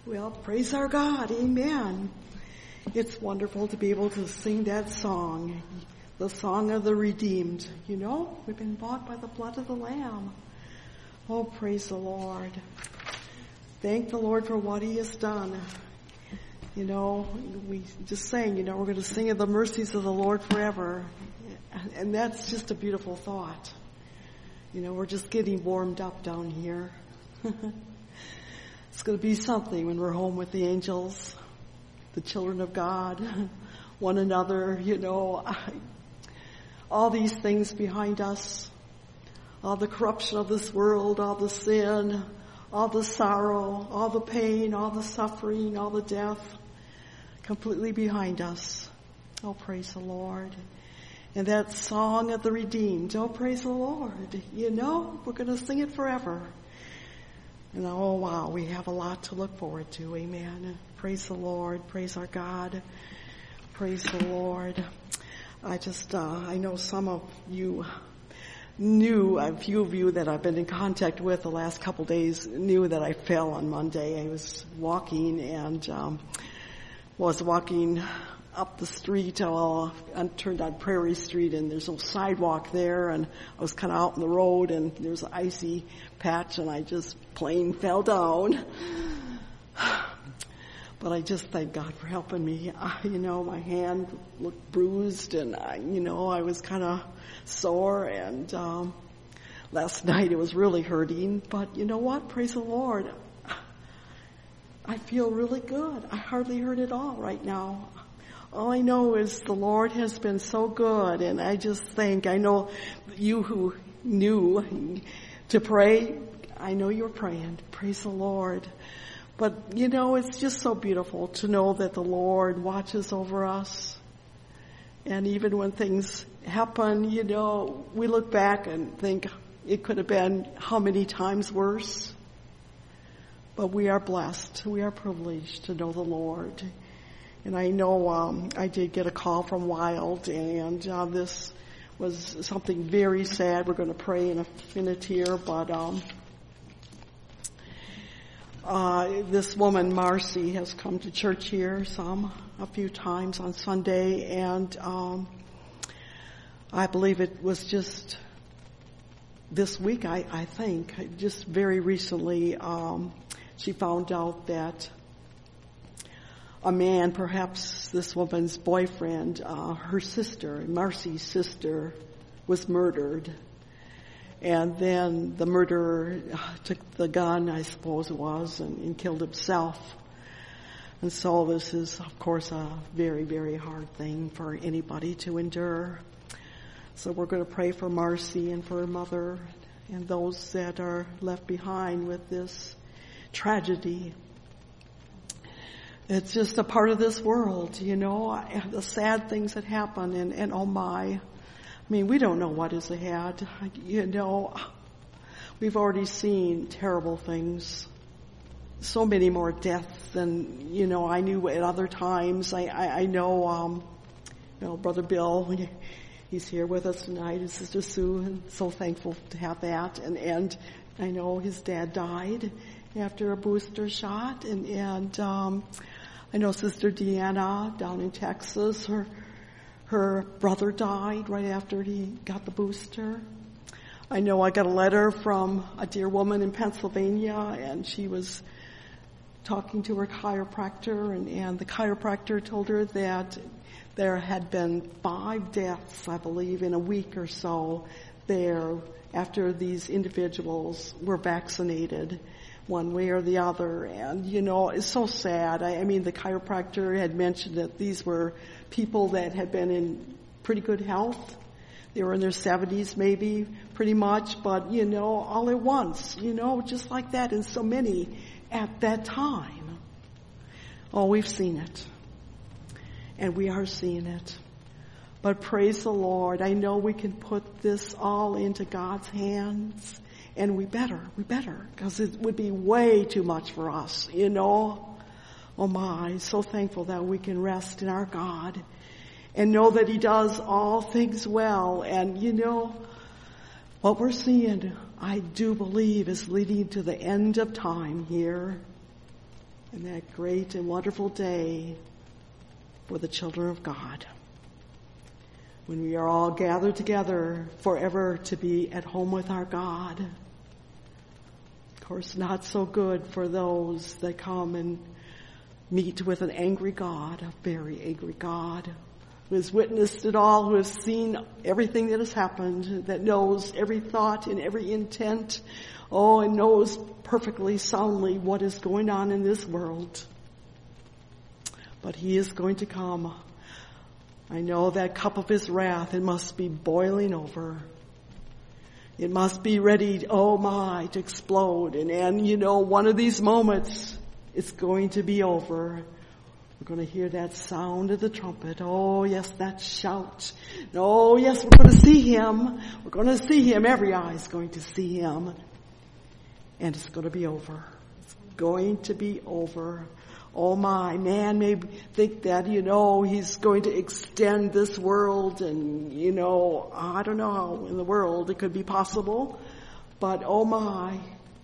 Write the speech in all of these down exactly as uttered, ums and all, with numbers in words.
Well, praise our God. Amen. It's wonderful to be able to sing that song, the song of the redeemed. You know, we've been bought by the blood of the Lamb. Oh, praise the Lord. Thank the Lord for what he has done. You know, we just sang, you know, we're going to sing of the mercies of the Lord forever. And that's just a beautiful thought. You know, we're just getting warmed up down here. It's going to be something when we're home with the angels, the children of God, one another, you know, all these things behind us, all the corruption of this world, all the sin, all the sorrow, all the pain, all the suffering, all the death, completely behind us. Oh, praise the Lord. And that song of the redeemed, oh, praise the Lord. You know, we're going to sing it forever. And oh, wow, we have a lot to look forward to. Amen. Praise the Lord. Praise our God. Praise the Lord. I just, uh, I know some of you knew, a few of you that I've been in contact with the last couple days knew that I fell on Monday. I was walking and um, was walking up the street, uh, I turned on Prairie Street, and there's no sidewalk there, and I was kind of out in the road, and there was an icy patch, and I just plain fell down. But I just thank God for helping me. Uh, you know, my hand looked bruised, and I, you know, I was kind of sore, and um, last night it was really hurting. But you know what? Praise the Lord. I feel really good. I hardly hurt at all right now. All I know is the Lord has been so good, and I just think, I know you who knew to pray, I know you're praying. Praise the Lord. But, you know, it's just so beautiful to know that the Lord watches over us. And even when things happen, you know, we look back and think it could have been how many times worse. But we are blessed. We are privileged to know the Lord. And I know um, I did get a call from Wild, and uh, this was something very sad. We're going to pray in a minute here, but um, uh, this woman, Marcy, has come to church here some, a few times on Sunday, and um, I believe it was just this week, I, I think, just very recently, um, she found out that a man, perhaps this woman's boyfriend, uh, her sister, Marcy's sister, was murdered. And then the murderer took the gun, I suppose it was, and, and killed himself. And so this is, of course, a very, very hard thing for anybody to endure. So we're going to pray for Marcy and for her mother and those that are left behind with this tragedy. It's just a part of this world, you know, the sad things that happen, and, and oh my, I mean, we don't know what is ahead. You know, we've already seen terrible things, so many more deaths than, you know, I knew at other times. I, I, I know, um, you know, Brother Bill, he's here with us tonight, and Sister Sue, and so thankful to have that. And, and I know his dad died after a booster shot, and, and, um, I know Sister Deanna down in Texas, her, her brother died right after he got the booster. I know I got a letter from a dear woman in Pennsylvania, and she was talking to her chiropractor, and, and the chiropractor told her that there had been five deaths, I believe, in a week or so there after these individuals were vaccinated one way or the other. And, you know, it's so sad. I, I mean, the chiropractor had mentioned that these were people that had been in pretty good health. They were in their seventies maybe, pretty much, but, you know, all at once, you know, just like that, and so many at that time. Oh, we've seen it. And we are seeing it. But praise the Lord, I know we can put this all into God's hands. And we better, we better, because it would be way too much for us, you know. Oh my, so thankful that we can rest in our God and know that He does all things well. And you know, what we're seeing, I do believe, is leading to the end of time here. and that great and wonderful day for the children of God, when we are all gathered together forever to be at home with our God. Of course, not so good for those that come and meet with an angry God, a very angry God, who has witnessed it all, who has seen everything that has happened, that knows every thought and every intent, oh, and knows perfectly soundly what is going on in this world. But he is going to come. I know that cup of his wrath, it must be boiling over. It must be ready, oh my, to explode. And, and you know, one of these moments, it's going to be over. We're going to hear that sound of the trumpet. Oh, yes, that shout. Oh, yes, we're going to see him. We're going to see him. Every eye is going to see him. And it's going to be over. It's going to be over. Oh my, man may think that, you know, he's going to extend this world and, you know, I don't know how in the world it could be possible. But oh my,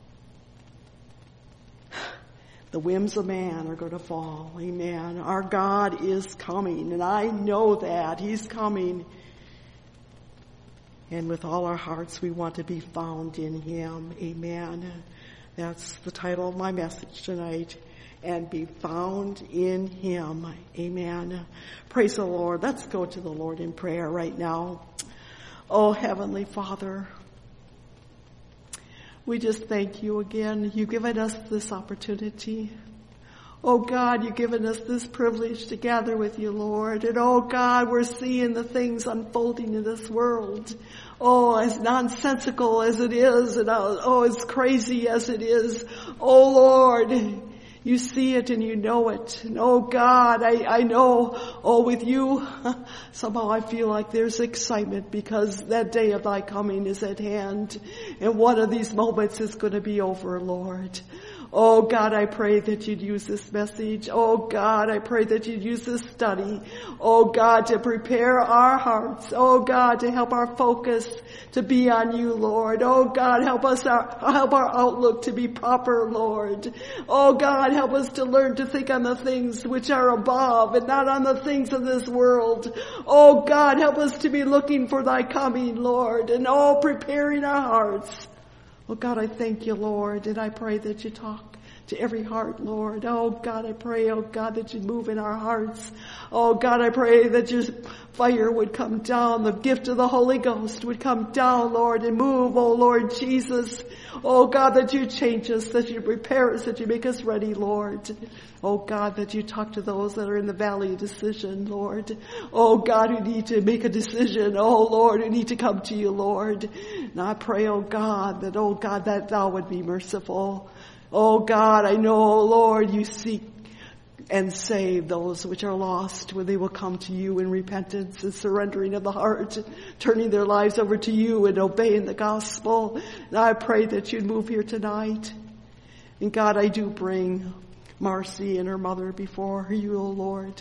the whims of man are going to fall. Amen. Our God is coming, and I know that he's coming. And with all our hearts, we want to be found in him. Amen. That's the title of my message tonight. And be found in him. Amen. Praise the Lord. Let's go to the Lord in prayer right now. Oh, Heavenly Father, we just thank you again. You've given us this opportunity. Oh God, you've given us this privilege to gather with you, Lord. And oh God, we're seeing the things unfolding in this world. Oh, as nonsensical as it is, and oh, as crazy as it is. Oh Lord, you see it and you know it. And oh God, I, I know, oh with you, somehow I feel like there's excitement because that day of thy coming is at hand. And one of these moments is going to be over, Lord. Oh God, I pray that you'd use this message. Oh God, I pray that you'd use this study. Oh God, to prepare our hearts. Oh God, to help our focus to be on you, Lord. Oh God, help us, our, help our outlook to be proper, Lord. Oh God, help us to learn to think on the things which are above and not on the things of this world. Oh God, help us to be looking for thy coming, Lord, and oh, preparing our hearts. Oh God, I thank you, Lord, and I pray that you talk to every heart, Lord. Oh God, I pray, oh God, that you move in our hearts. Oh God, I pray that your fire would come down, the gift of the Holy Ghost would come down, Lord, and move, oh Lord Jesus. Oh God, that you change us, that you prepare us, that you make us ready, Lord. Oh God, that you talk to those that are in the valley of decision, Lord. Oh God, who need to make a decision. Oh Lord, who need to come to you, Lord. And I pray, oh God, that, oh God, that thou would be merciful. Oh God, I know, oh Lord, you seek and save those which are lost when they will come to you in repentance and surrendering of the heart, turning their lives over to you and obeying the gospel. And I pray that you'd move here tonight. And God, I do bring Marcy and her mother before you, O Lord.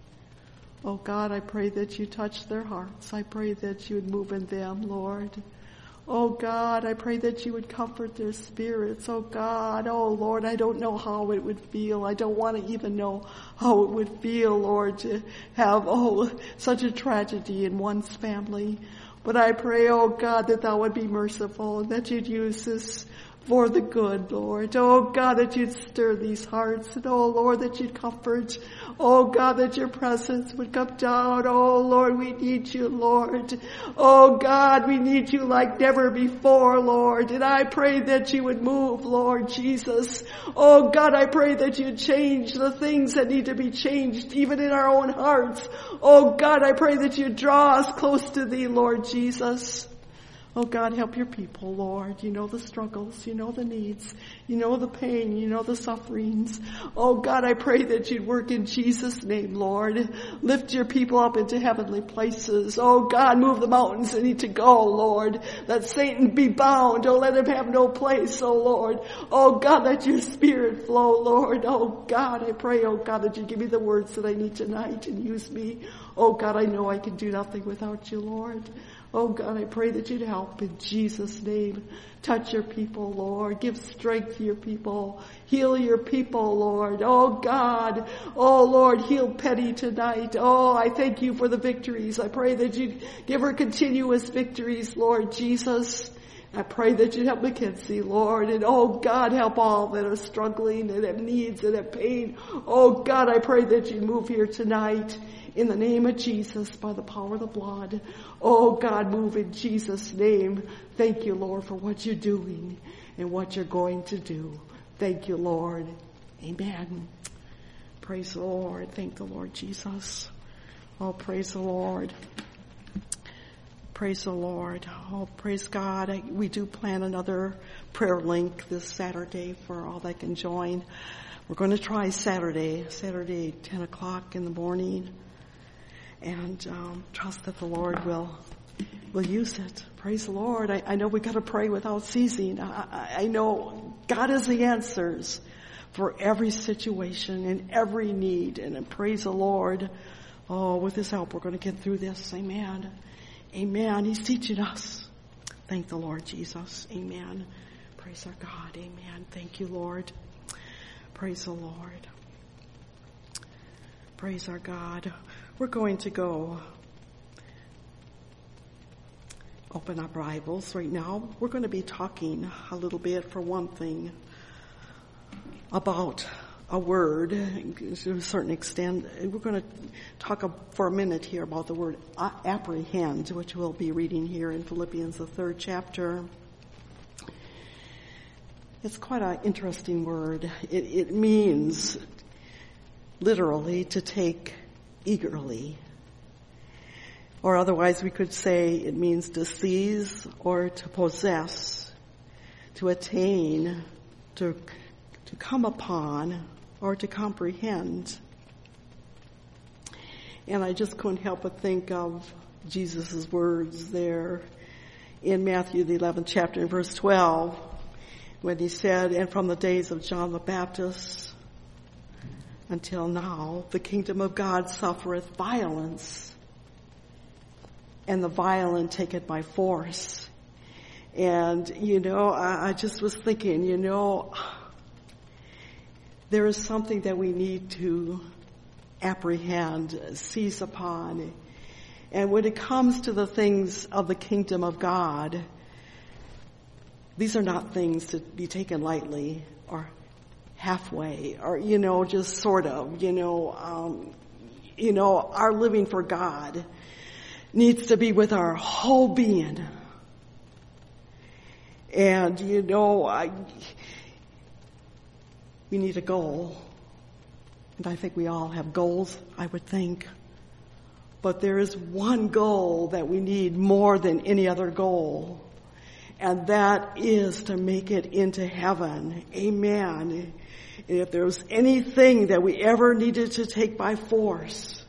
Oh God, I pray that you touch their hearts. I pray that you would move in them, Lord. Oh God, I pray that you would comfort their spirits. Oh God, oh Lord, I don't know how it would feel. I don't want to even know how it would feel, Lord, to have, oh, such a tragedy in one's family. But I pray, oh God, that thou would be merciful and that you'd use this for the good, Lord. Oh God, that you'd stir these hearts. And oh Lord, that you'd comfort. Oh God, that your presence would come down. Oh Lord, we need you, Lord. Oh God, we need you like never before, Lord. And I pray that you would move, Lord Jesus. Oh God, I pray that you'd change the things that need to be changed, even in our own hearts. Oh God, I pray that you'd draw us close to thee, Lord Jesus. Oh God, help your people, Lord. You know the struggles, you know the needs, you know the pain, you know the sufferings. Oh God, I pray that you'd work in Jesus' name, Lord. Lift your people up into heavenly places. Oh God, move the mountains that need to go, Lord. Let Satan be bound. Don't let him have no place, oh Lord. Oh God, let your spirit flow, Lord. Oh God, I pray, oh God, that you give me the words that I need tonight and use me. Oh God, I know I can do nothing without you, Lord. Oh God, I pray that you'd help in Jesus' name. Touch your people, Lord. Give strength to your people. Heal your people, Lord. Oh God. Oh Lord, heal Penny tonight. Oh, I thank you for the victories. I pray that you'd give her continuous victories, Lord Jesus. I pray that you'd help Mackenzie, Lord. And oh God, help all that are struggling and have needs and have pain. Oh God, I pray that you move here tonight. In the name of Jesus, by the power of the blood. Oh God, move in Jesus' name. Thank you, Lord, for what you're doing and what you're going to do. Thank you, Lord. Amen. Praise the Lord. Thank the Lord Jesus. Oh, praise the Lord. Praise the Lord. Oh, praise God. I, we do plan another prayer link this Saturday for all that can join. We're going to try Saturday, Saturday, ten o'clock in the morning. And um, trust that the Lord will will use it. Praise the Lord. I, I know we got to pray without ceasing. I, I, I know God has the answers for every situation and every need. And, and praise the Lord. Oh, with His help, we're going to get through this. Amen. Amen. He's teaching us. Thank the Lord Jesus. Amen. Praise our God. Amen. Thank you, Lord. Praise the Lord. Praise our God. We're going to go open our Bibles right now. We're going to be talking a little bit, for one thing, about a word to a certain extent. We're going to talk for a minute here about the word apprehend, which we'll be reading here in Philippians, the third chapter. It's quite an interesting word. It, it means literally to take eagerly. Or otherwise we could say it means to seize or to possess, to attain, to, to come upon, or to comprehend. And I just couldn't help but think of Jesus' words there in Matthew the eleventh chapter in verse twelve, when he said, and from the days of John the Baptist until now, the kingdom of God suffereth violence, and the violent take it by force. And, you know, I, I just was thinking, you know, there is something that we need to apprehend, seize upon. And when it comes to the things of the kingdom of God, these are not things to be taken lightly or halfway, or, you know, just sort of, you know, um, you know, our living for God needs to be with our whole being. And, you know, I, we need a goal. And I think we all have goals, I would think. But there is one goal that we need more than any other goal. And that is to make it into heaven. Amen. And if there was anything that we ever needed to take by force,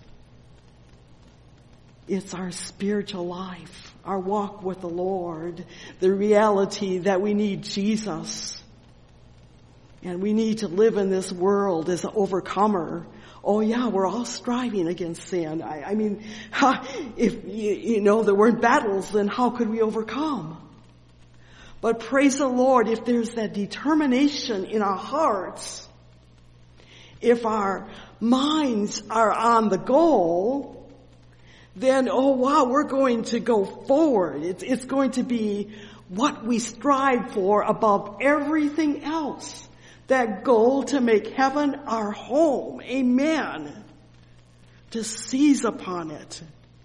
it's our spiritual life, our walk with the Lord, the reality that we need Jesus. And we need to live in this world as an overcomer. Oh yeah, we're all striving against sin. I, I mean, if you, you know there weren't battles, then how could we overcome? But praise the Lord, if there's that determination in our hearts, if our minds are on the goal, then, oh wow, we're going to go forward. It's, it's going to be what we strive for above everything else. That goal to make heaven our home. Amen. To seize upon it.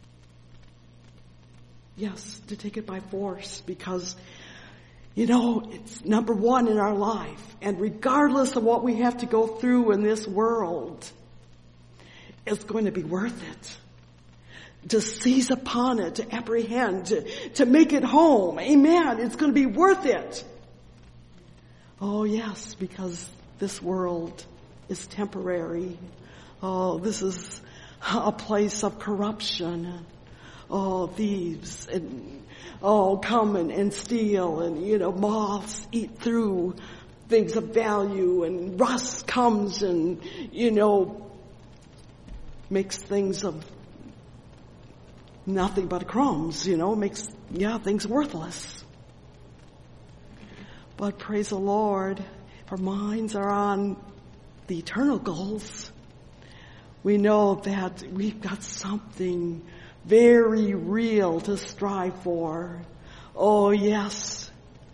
Yes, to take it by force, because you know, it's number one in our life. And regardless of what we have to go through in this world, it's going to be worth it. To seize upon it, to apprehend, to, to make it home. Amen. It's going to be worth it. Oh yes, because this world is temporary. Oh, this is a place of corruption. Oh, thieves and oh, come and, and steal, and, you know, moths eat through things of value, and rust comes and, you know, makes things of nothing but crumbs, you know, makes, yeah, things worthless. But praise the Lord, if our minds are on the eternal goals, we know that we've got something very real to strive for. Oh, yes.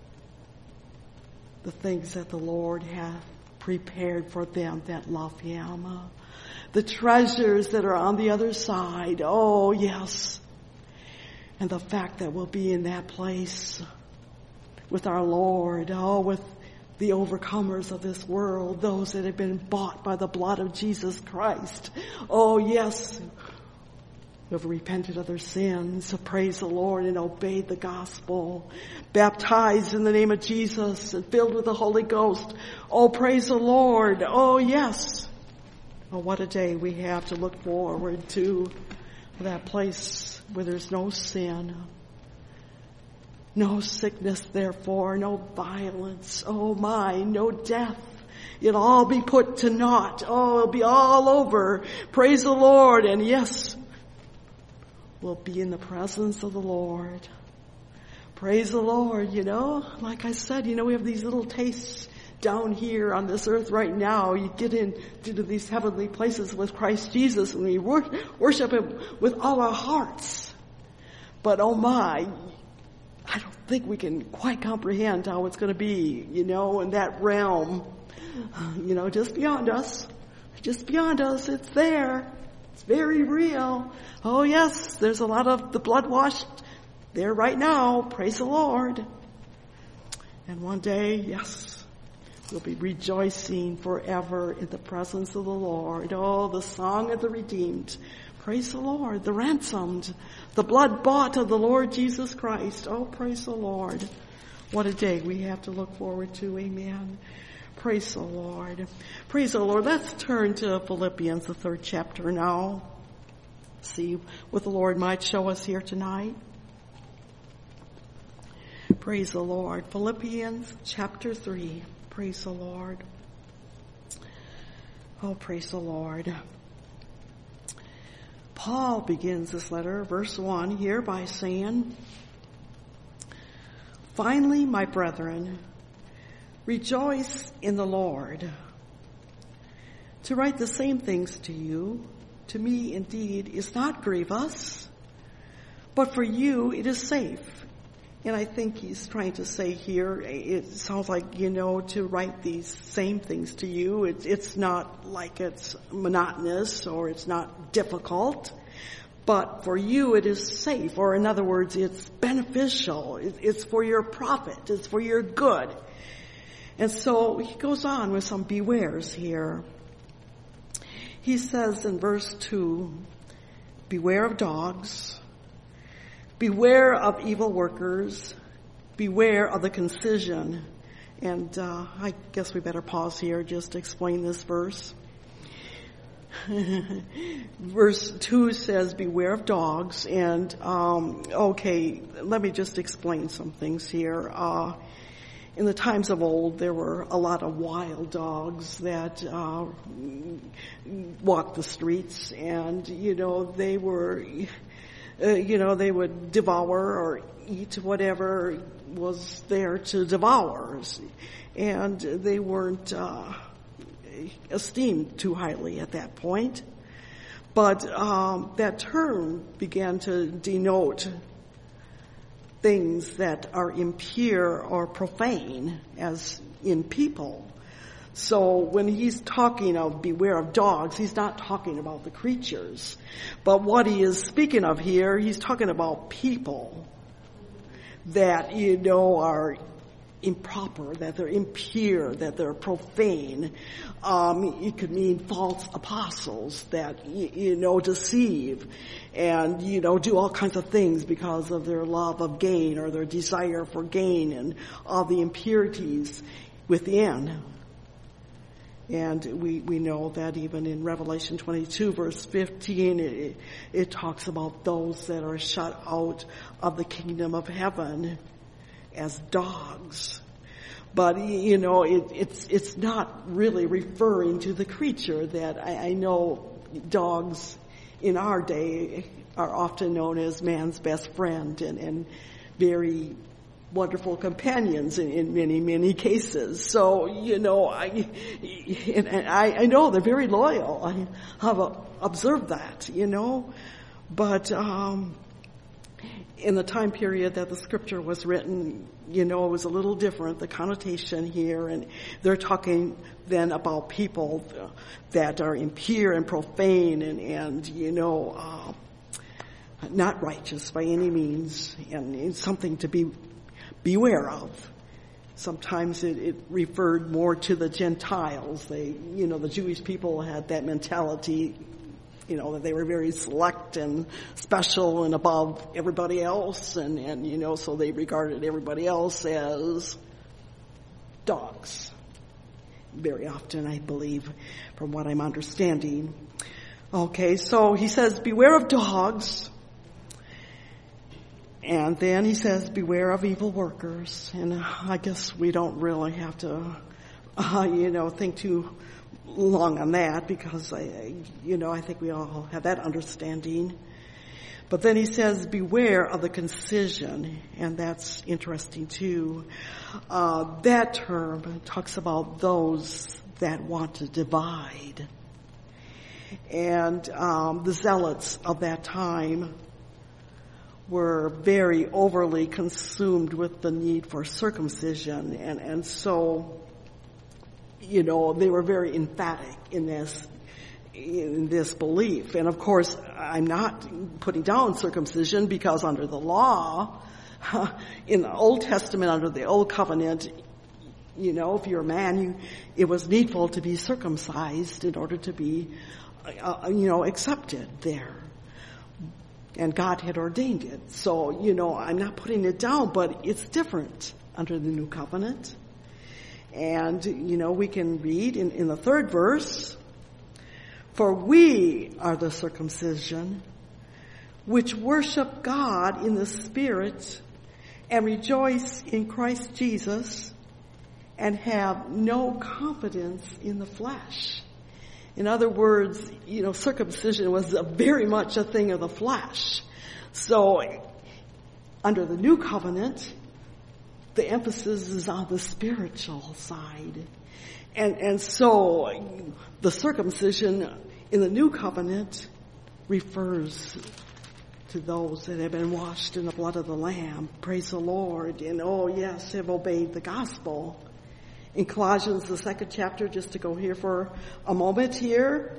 The things that the Lord hath prepared for them that love Him. The treasures that are on the other side. Oh, yes. And the fact that we'll be in that place with our Lord. Oh, with the overcomers of this world. Those that have been bought by the blood of Jesus Christ. Oh, yes. Who have repented of their sins, so praise the Lord, and obeyed the gospel, baptized in the name of Jesus and filled with the Holy Ghost. Oh, praise the Lord. Oh, yes. Oh, what a day we have to look forward to, that place where there's no sin, no sickness, therefore, no violence. Oh my, no death. It'll all be put to naught. Oh, it'll be all over. Praise the Lord. And yes, we'll be in the presence of the Lord. Praise the Lord. You know, like I said, you know, we have these little tastes down here on this earth right now. You get into these heavenly places with Christ Jesus and we worship Him with all our hearts. But oh my, I don't think we can quite comprehend how it's going to be, you know, in that realm, you know, just beyond us, just beyond us. It's there. It's very real. Oh yes, there's a lot of the blood washed there right now. Praise the Lord. And one day, yes, we'll be rejoicing forever in the presence of the Lord. Oh, the song of the redeemed. Praise the Lord. The ransomed. The blood bought of the Lord Jesus Christ. Oh, praise the Lord. What a day we have to look forward to. Amen. Praise the Lord. Praise the Lord. Let's turn to Philippians, the third chapter now. See what the Lord might show us here tonight. Praise the Lord. Philippians chapter three. Praise the Lord. Oh, praise the Lord. Paul begins this letter, verse one here, by saying, "Finally, my brethren, rejoice in the Lord. To write the same things to you, to me indeed, is not grievous, but for you it is safe." And I think he's trying to say here, it sounds like, you know, to write these same things to you, it's, it's not like it's monotonous or it's not difficult, but for you it is safe, or in other words, it's beneficial, it's for your profit, it's for your good. And so he goes on with some bewares here. He says in verse two, "Beware of dogs, beware of evil workers, beware of the concision." And uh, I guess we better pause here just to explain this verse. Verse two says, "Beware of dogs." And, um, okay, let me just explain some things here. Uh, in the times of old, there were a lot of wild dogs that uh, walked the streets, and, you know, they were... Uh, you know, they would devour or eat whatever was there to devour. And they weren't uh, esteemed too highly at that point. But um, that term began to denote things that are impure or profane, as in people. So when he's talking of beware of dogs, he's not talking about the creatures. But what he is speaking of here, he's talking about people that, you know, are improper, that they're impure, that they're profane. Um, it could mean false apostles that, you know, deceive and, you know, do all kinds of things because of their love of gain or their desire for gain and all the impurities within. And we, we know that even in Revelation twenty-two, verse fifteen, it, it talks about those that are shut out of the kingdom of heaven as dogs. But, you know, it, it's it's not really referring to the creature that I, I know dogs in our day are often known as man's best friend and, and very wonderful companions in, in many, many cases. So, you know, I, and, and I, I know they're very loyal. I have uh, observed that, you know. But um, in the time period that the scripture was written, you know, it was a little different, the connotation here. And they're talking then about people that are impure and profane and, and you know, uh, not righteous by any means, and, and something to be beware of. Sometimes it, it referred more to the Gentiles. They, you know, the Jewish people had that mentality, you know, that they were very select and special and above everybody else, and, and you know, so they regarded everybody else as dogs. Very often, I believe, from what I'm understanding. Okay, so he says, beware of dogs. And then he says, beware of evil workers. And uh, I guess we don't really have to, uh, you know, think too long on that, because, I, you know, I think we all have that understanding. But then he says, beware of the concision. And that's interesting too. Uh, that term talks about those that want to divide. And um, the zealots of that time were very overly consumed with the need for circumcision, and, and so, you know, they were very emphatic in this, in this belief. And of course, I'm not putting down circumcision, because under the law, in the Old Testament, under the Old Covenant, you know, if you're a man, you, it was needful to be circumcised in order to be, uh, you know, accepted there. And God had ordained it. So, you know, I'm not putting it down, but it's different under the New Covenant. And, you know, we can read in, in the third verse, for we are the circumcision, which worship God in the Spirit and rejoice in Christ Jesus and have no confidence in the flesh. In other words, you know, circumcision was a very much a thing of the flesh. So, under the New Covenant, the emphasis is on the spiritual side. And, and so, the circumcision in the New Covenant refers to those that have been washed in the blood of the Lamb. Praise the Lord. And oh yes, have obeyed the gospel. In Colossians, the second chapter, just to go here for a moment here,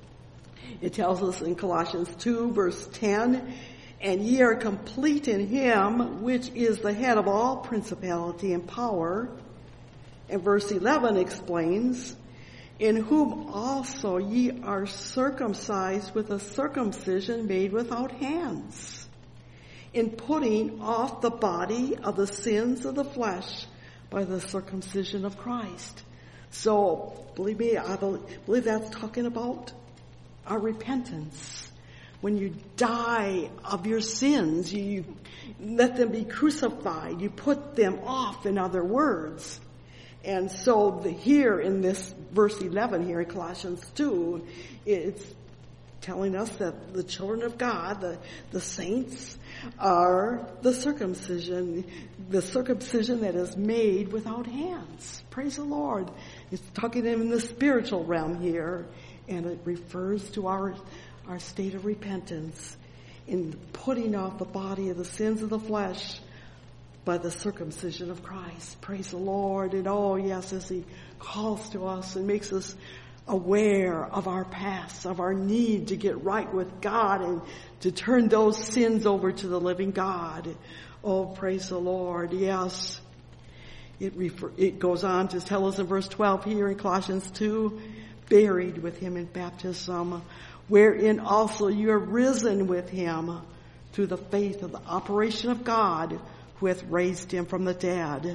it tells us in Colossians two, verse ten, and ye are complete in him, which is the head of all principality and power. And verse eleven explains, in whom also ye are circumcised with a circumcision made without hands, in putting off the body of the sins of the flesh by the circumcision of Christ. So, believe me, I believe that's talking about our repentance. When you die of your sins, you let them be crucified. You put them off, in other words. And so the, here in this verse eleven here in Colossians two, it's telling us that the children of God, the, the saints, are the circumcision, the circumcision that is made without hands. Praise the Lord. It's talking in the spiritual realm here, and it refers to our, our state of repentance in putting off the body of the sins of the flesh by the circumcision of Christ. Praise the Lord. And oh yes, as he calls to us and makes us aware of our past, of our need to get right with God and to turn those sins over to the living God. Oh, praise the Lord. Yes. It, refer, it goes on to tell us in verse twelve here in Colossians two, buried with him in baptism, wherein also you are risen with him through the faith of the operation of God who hath raised him from the dead.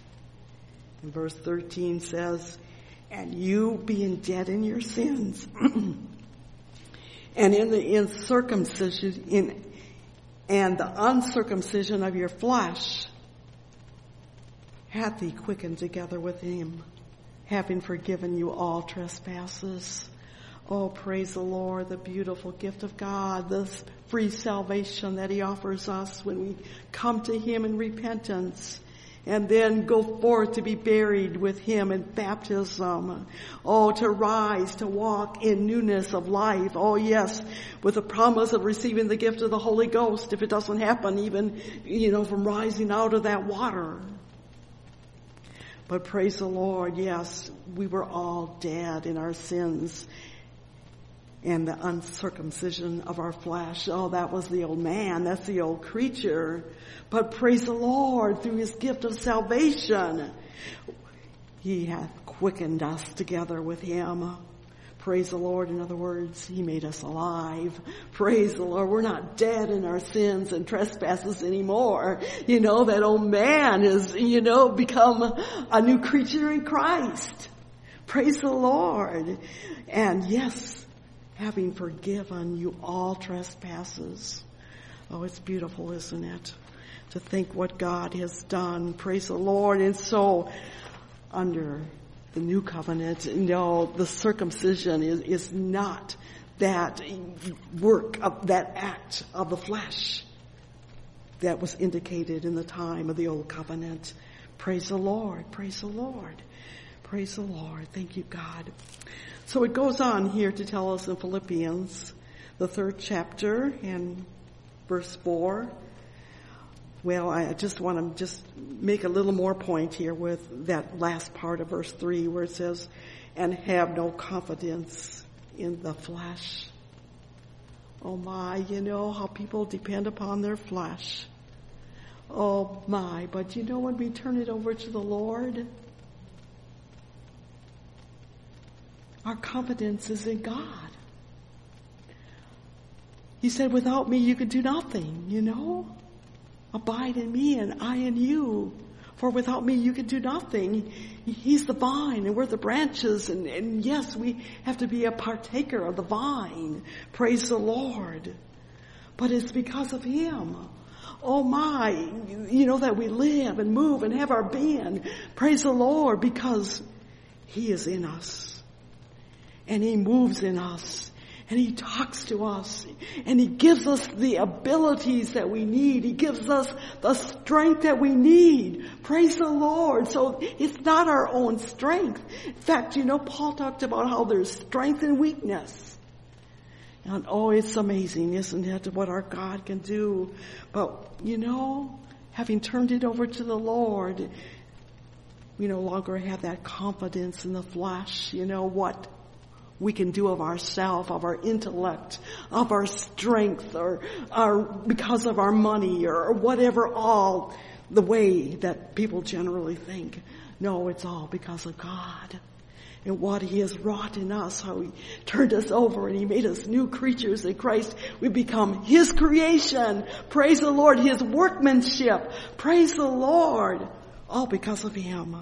And verse thirteen says, and you being dead in your sins, and in the uncircumcision, in, and the uncircumcision of your flesh, hath he quickened together with him, having forgiven you all trespasses. Oh, praise the Lord, the beautiful gift of God, this free salvation that he offers us when we come to him in repentance and then go forth to be buried with him in baptism. Oh, to rise, to walk in newness of life. Oh, yes, with the promise of receiving the gift of the Holy Ghost if it doesn't happen even, you know, from rising out of that water. But praise the Lord, yes, we were all dead in our sins and the uncircumcision of our flesh. Oh, that was the old man. That's the old creature. But praise the Lord, through his gift of salvation, he hath quickened us together with him. Praise the Lord. In other words, he made us alive. Praise the Lord. We're not dead in our sins and trespasses anymore. You know, that old man is, you know, become a new creature in Christ. Praise the Lord. And yes, having forgiven you all trespasses. Oh, it's beautiful, isn't it? To think what God has done. Praise the Lord. And so, under the new covenant, you know, the circumcision is, is not that work of that act of the flesh that was indicated in the time of the old covenant. Praise the Lord. Praise the Lord. Praise the Lord. Thank you, God. So it goes on here to tell us in Philippians, the third chapter and verse four. Well, I just want to just make a little more point here with that last part of verse three where it says, and have no confidence in the flesh. Oh my, you know how people depend upon their flesh. Oh my, but you know when we turn it over to the Lord, our confidence is in God. He said, without me you could do nothing, you know. Abide in me and I in you. For without me you can do nothing. He's the vine and we're the branches. And, and yes, we have to be a partaker of the vine. Praise the Lord. But it's because of him. Oh my, you know that we live and move and have our being. Praise the Lord, because he is in us. And he moves in us. And he talks to us. And he gives us the abilities that we need. He gives us the strength that we need. Praise the Lord. So it's not our own strength. In fact, you know, Paul talked about how there's strength and weakness. And oh, it's amazing, isn't it, what our God can do. But, you know, having turned it over to the Lord, we no longer have that confidence in the flesh. You know what we can do of ourselves, of our intellect, of our strength, or our, because of our money, or whatever, all the way that people generally think. No, it's all because of God and what he has wrought in us, how he turned us over and he made us new creatures in Christ. We become his creation. Praise the Lord. His workmanship. Praise the Lord. All because of him.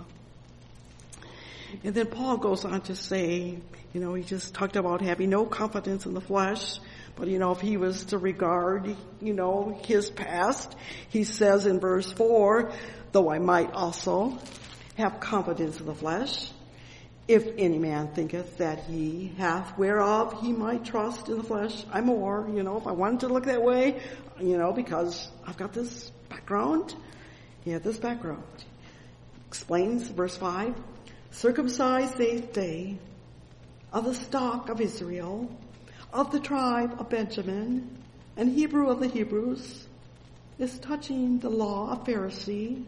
And then Paul goes on to say, you know, he just talked about having no confidence in the flesh. But, you know, if he was to regard, you know, his past, he says in verse four, though I might also have confidence in the flesh, if any man thinketh that he hath whereof he might trust in the flesh, I more, you know, if I wanted to look that way, you know, because I've got this background, he had this background. Explains verse five, circumcised the eighth day, of the stock of Israel, of the tribe of Benjamin, and Hebrew of the Hebrews, is touching the law of Pharisee,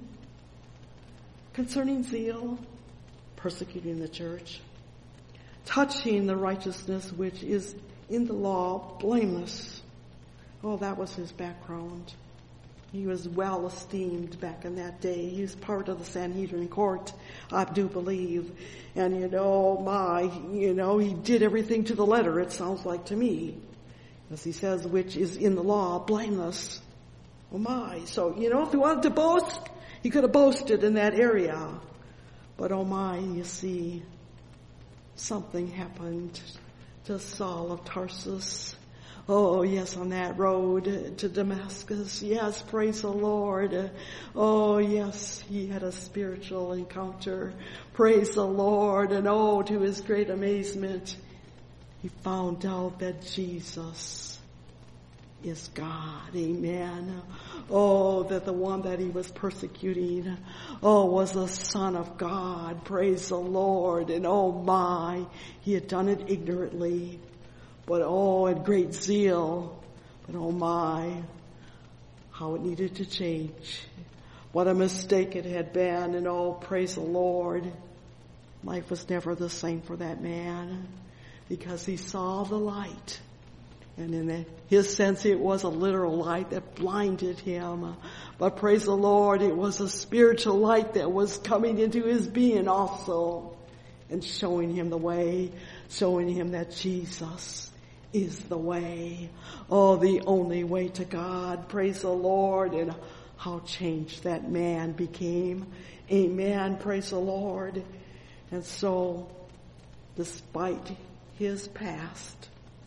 concerning zeal, persecuting the church, touching the righteousness which is in the law, blameless. Oh, that was his background. He was well esteemed back in that day. He was part of the Sanhedrin court, I do believe. And you know, my, you know, he did everything to the letter, it sounds like to me. As he says, which is in the law, blameless. Oh my. So, you know, if he wanted to boast, he could have boasted in that area. But oh my, you see, something happened to Saul of Tarsus. Oh, yes, on that road to Damascus. Yes, praise the Lord. Oh, yes, he had a spiritual encounter. Praise the Lord. And oh, to his great amazement, He found out that Jesus is God. Amen. Oh, that the one that he was persecuting, oh, was the Son of God. Praise the Lord. And oh my, he had done it ignorantly, but oh, in great zeal. But oh my, how it needed to change. What a mistake it had been. And oh, praise the Lord. Life was never the same for that man, because he saw the light. And in his sense, it was a literal light that blinded him. But praise the Lord, it was a spiritual light that was coming into his being also, and showing him the way, showing him that Jesus is the way. Oh, the only way to God. Praise the Lord. And how changed that man became. Amen. Praise the Lord. And so, despite his past,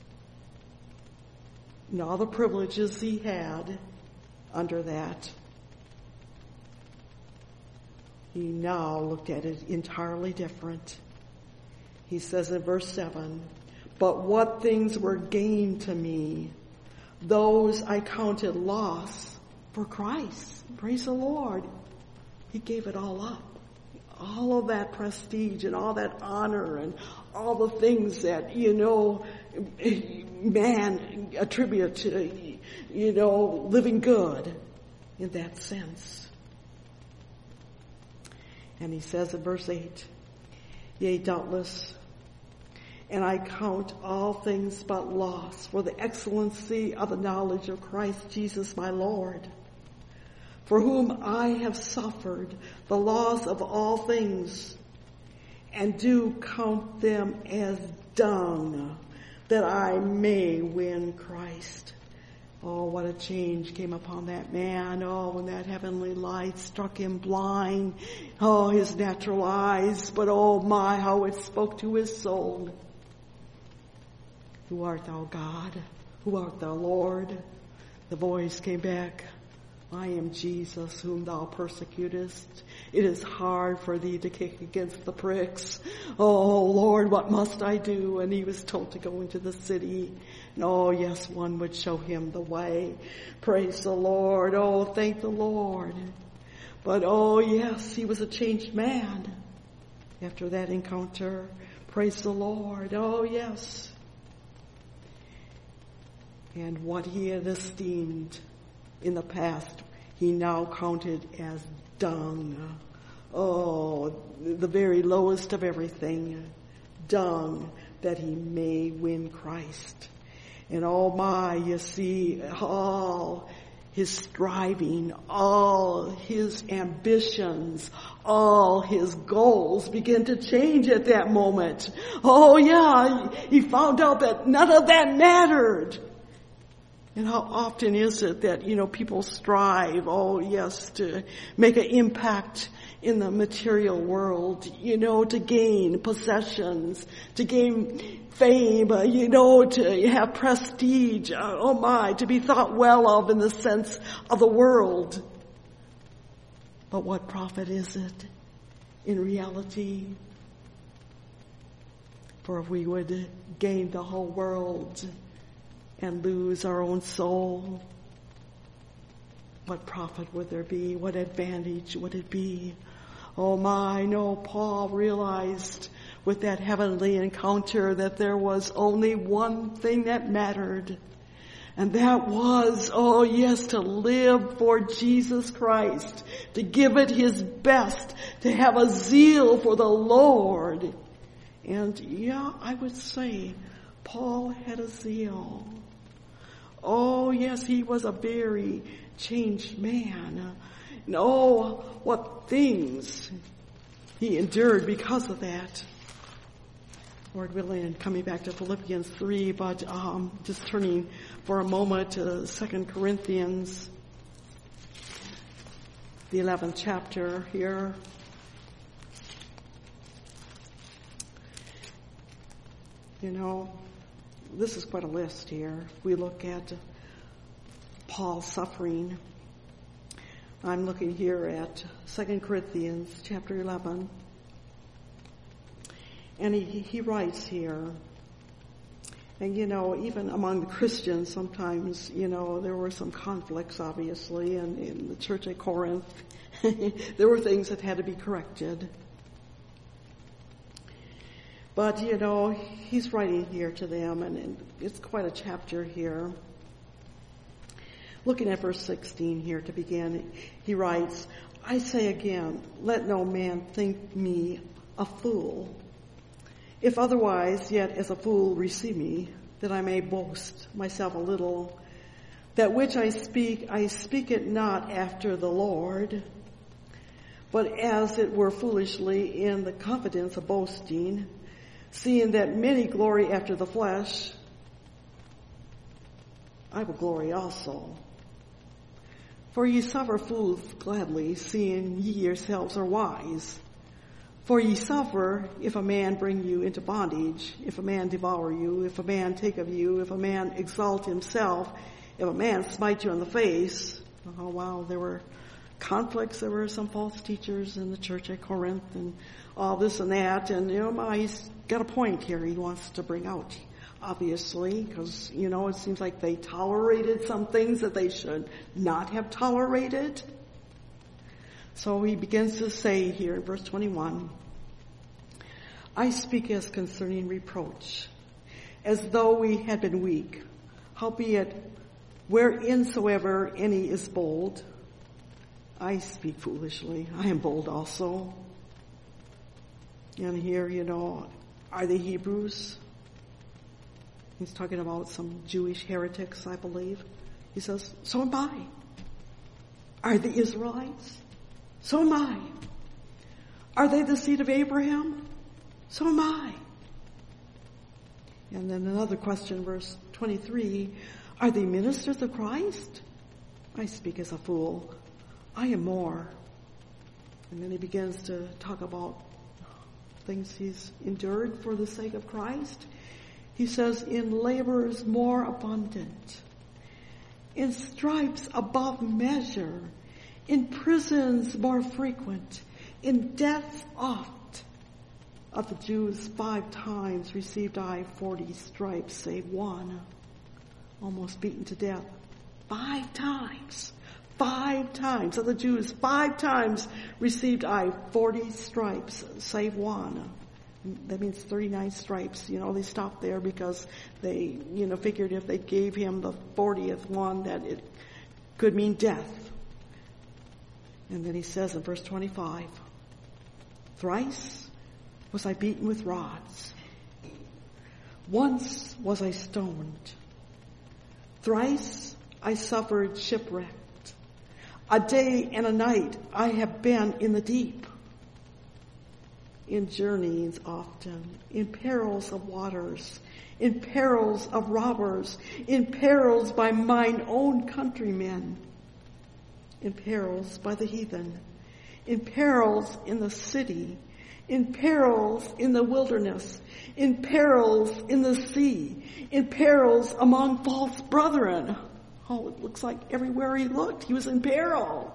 and all the privileges he had under that, he now looked at it entirely different. He says in verse seven, "But what things were gain to me, those I counted loss for Christ." Praise the Lord. He gave it all up. All of that prestige and all that honor and all the things that, you know, man attribute to, you know, living good in that sense. And he says in verse eight, "Yea, doubtless, and I count all things but loss for the excellency of the knowledge of Christ Jesus my Lord, for whom I have suffered the loss of all things, and do count them as dung, that I may win Christ." Oh, what a change came upon that man. Oh, when that heavenly light struck him blind. Oh, his natural eyes. But oh my, how it spoke to his soul. "Who art thou, God? Who art thou, Lord?" The voice came back, "I am Jesus whom thou persecutest. It is hard for thee to kick against the pricks. Oh Lord, what must I do?" And he was told to go into the city. And oh yes, one would show him the way. Praise the Lord. Oh, thank the Lord. But oh yes, he was a changed man after that encounter. Praise the Lord. Oh yes. And what he had esteemed in the past, he now counted as dung. Oh, the very lowest of everything. Dung, that he may win Christ. And oh my, you see, all his striving, all his ambitions, all his goals begin to change at that moment. Oh yeah, he found out that none of that mattered. And how often is it that, you know, people strive, oh yes, to make an impact in the material world, you know, to gain possessions, to gain fame, uh, you know, to have prestige, uh, oh my, to be thought well of in the sense of the world. But what profit is it in reality? For if we would gain the whole world and lose our own soul, what profit would there be? What advantage would it be? Oh my, no, Paul realized with that heavenly encounter that there was only one thing that mattered. And that was, oh yes, to live for Jesus Christ, to give it his best, to have a zeal for the Lord. And yeah, I would say Paul had a zeal. Oh yes, he was a very changed man. And oh, what things he endured because of that. Lord willing, and coming back to Philippians three, but um, just turning for a moment to Second Corinthians, the eleventh chapter here. You know, this is quite a list here. We look at Paul's suffering. I'm looking here at Second Corinthians chapter eleven. And he, he writes here, And, you know, even among the Christians, sometimes, you know, there were some conflicts, obviously, and in the church at Corinth, there were things that had to be corrected. But, you know, he's writing here to them, and, and it's quite a chapter here. Looking at verse sixteen here to begin, he writes, I say again, let no man think me a fool. If otherwise, yet as a fool receive me, that I may boast myself a little. That which I speak, I speak it not after the Lord, but as it were foolishly in the confidence of boasting, seeing that many glory after the flesh, I will glory also. For ye suffer fools gladly, seeing ye yourselves are wise. For ye suffer if a man bring you into bondage, if a man devour you, if a man take of you, if a man exalt himself, if a man smite you on the face. Oh wow, there were conflicts, there were some false teachers in the church at Corinth and all this and that. And, you know, he's got a point here he wants to bring out. Obviously, because, you know, it seems like they tolerated some things that they should not have tolerated. So he begins to say here in verse twenty-one, I speak as concerning reproach, as though we had been weak, howbeit whereinsoever any is bold, I speak foolishly. I am bold also. And here, you know, are the Hebrews? He's talking about some Jewish heretics, I believe. He says, so am I. Are the Israelites? So am I. Are they the seed of Abraham? So am I. And then another question, verse twenty-three, are they ministers of Christ? I speak as a fool. I am more. And then he begins to talk about things he's endured for the sake of Christ. He says, in labors more abundant, in stripes above measure, in prisons more frequent, in deaths oft. Of the Jews five times received I forty stripes, save one, almost beaten to death. Five times. Five times. Of the Jews, five times received I forty stripes, save one. That means thirty-nine stripes. You know, they stopped there because they, you know, figured if they gave him the fortieth one that it could mean death. And then he says in verse twenty-five, thrice was I beaten with rods. Once was I stoned. Thrice I suffered shipwrecked. A day and a night I have been in the deep. In journeys often, in perils of waters, in perils of robbers, in perils by mine own countrymen, in perils by the heathen, in perils in the city, in perils in the wilderness, in perils in the sea, in perils among false brethren. Oh, it looks like everywhere he looked, he was in peril.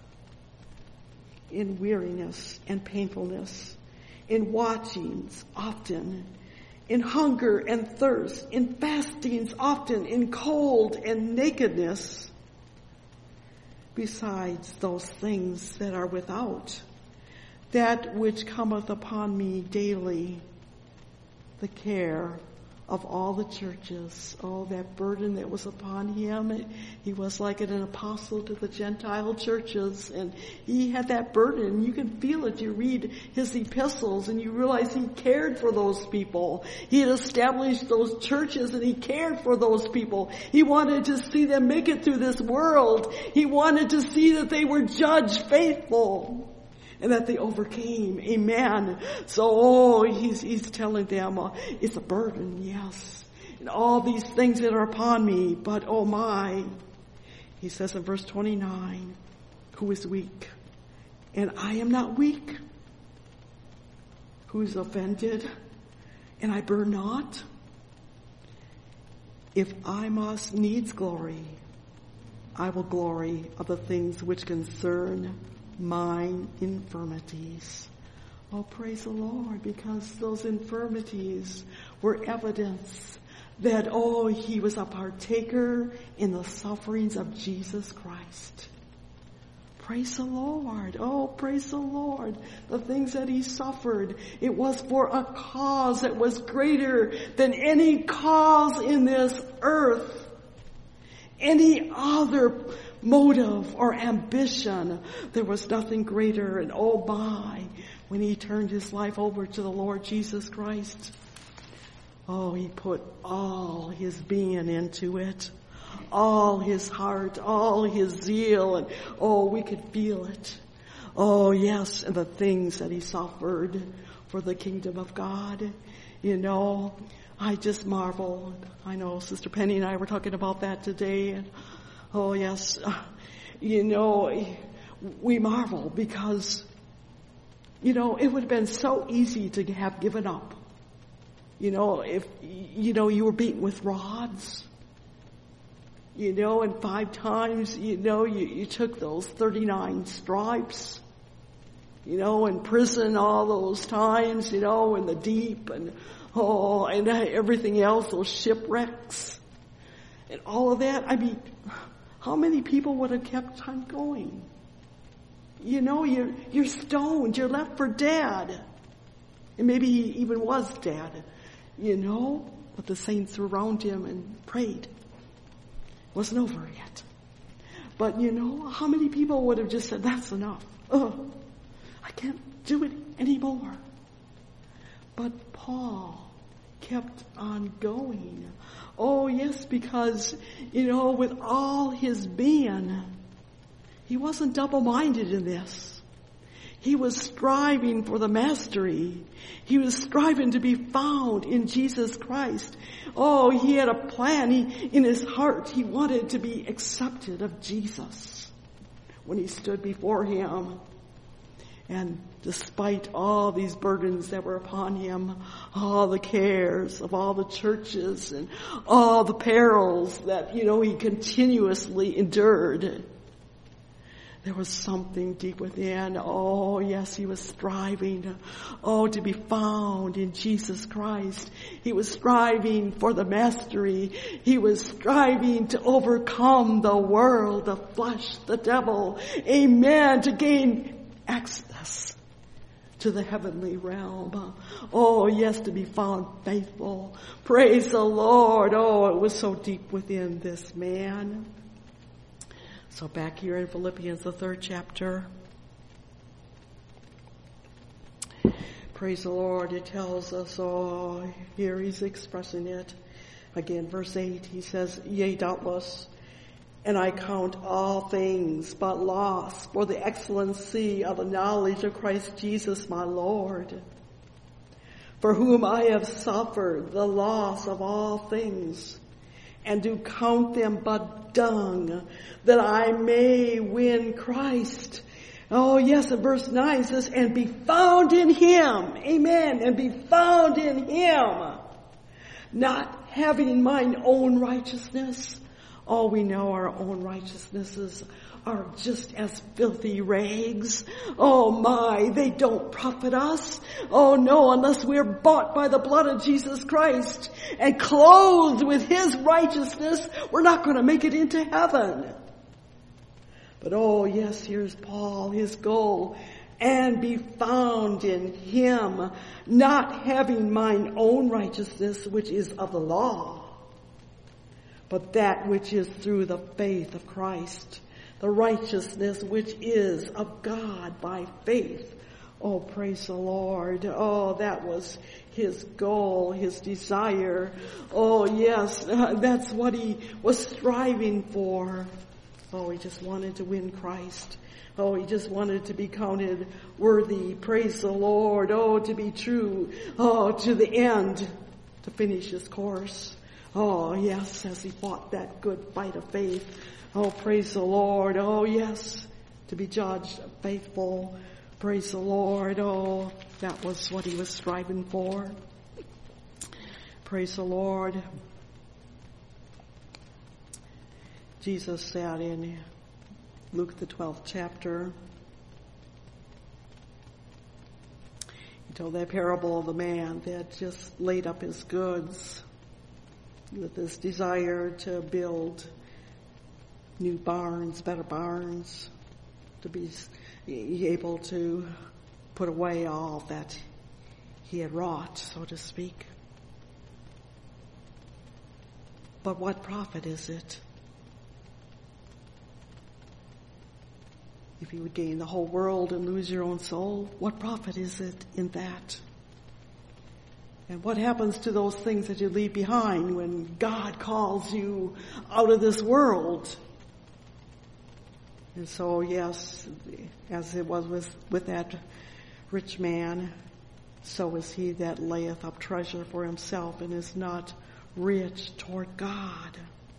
In weariness and painfulness, in watchings often, in hunger and thirst, in fastings often, in cold and nakedness, besides those things that are without, that which cometh upon me daily, the care of all the churches. Oh, that burden that was upon him. He was like an apostle to the Gentile churches, and he had that burden. You can feel it. You read his epistles and you realize he cared for those people. He had established those churches and he cared for those people. He wanted to see them make it through this world. He wanted to see that they were judged faithful and that they overcame. Amen. So, oh, he's, he's telling them, uh, it's a burden, yes. And all these things that are upon me, but oh my. He says in verse twenty-nine, who is weak? And I am not weak. Who is offended? And I burn not? If I must needs glory, I will glory of the things which concern mine infirmities. Oh, praise the Lord, because those infirmities were evidence that, oh, he was a partaker in the sufferings of Jesus Christ. Praise the Lord. Oh, praise the Lord. The things that he suffered, it was for a cause that was greater than any cause in this earth. Any other motive or ambition, there was nothing greater. And oh my, when he turned his life over to the Lord Jesus Christ, oh, he put all his being into it. All his heart, all his zeal, and oh, we could feel it. Oh, yes, and the things that he suffered for the kingdom of God. You know, I just marvel. I know Sister Penny and I were talking about that today, and oh, yes, you know, we marvel because, you know, it would have been so easy to have given up. You know, if, you know, you were beaten with rods. You know, and five times, you know, you, you took those thirty-nine stripes, you know, in prison all those times, you know, in the deep and, oh, and everything else, those shipwrecks and all of that. I mean, how many people would have kept on going? You know, you're, you're stoned, you're left for dead. And maybe he even was dead, you know, but the saints were around him and prayed. Wasn't over yet. But you know, how many people would have just said, that's enough. Oh, I can't do it anymore. But Paul kept on going. Oh yes, because, you know, with all his being, he wasn't double-minded in this. He was striving for the mastery. He was striving to be found in Jesus Christ. Oh, he had a plan. He, in his heart, he wanted to be accepted of Jesus when he stood before him. And despite all these burdens that were upon him, all the cares of all the churches and all the perils that, you know, he continuously endured, there was something deep within. Oh, yes, he was striving, oh, to be found in Jesus Christ. He was striving for the mastery. He was striving to overcome the world, the flesh, the devil. Amen. To gain access to the heavenly realm. Oh, yes, to be found faithful. Praise the Lord. Oh, it was so deep within this man. So back here in Philippians, the third chapter. Praise the Lord. It tells us, oh, here he's expressing it. Again, verse eight, he says, yea, doubtless, and I count all things but loss for the excellency of the knowledge of Christ Jesus my Lord, for whom I have suffered the loss of all things, and do count them but dung, that I may win Christ. Oh yes, in verse nine says, and be found in him. Amen. And be found in him. Not having mine own righteousness. All we know our own righteousnesses are just as filthy rags. Oh my, they don't profit us. Oh no, unless we're bought by the blood of Jesus Christ and clothed with his righteousness, we're not going to make it into heaven. But oh yes, here's Paul, his goal. And be found in him, not having mine own righteousness, which is of the law, but that which is through the faith of Christ, the righteousness which is of God by faith. Oh, praise the Lord. Oh, that was his goal, his desire. Oh, yes, uh, that's what he was striving for. Oh, he just wanted to win Christ. Oh, he just wanted to be counted worthy. Praise the Lord. Oh, to be true. Oh, to the end, to finish his course. Oh, yes, as he fought that good fight of faith. Oh, praise the Lord. Oh, yes, to be judged faithful. Praise the Lord. Oh, that was what he was striving for. Praise the Lord. Jesus said in Luke the twelfth chapter, he told that parable of the man that just laid up his goods with this desire to build new barns, better barns, to be able to put away all that he had wrought, so to speak. But what profit is it if you would gain the whole world and lose your own soul? What profit is it in that? And what happens to those things that you leave behind when God calls you out of this world? And so, yes, as it was with, with that rich man, so is he that layeth up treasure for himself and is not rich toward God.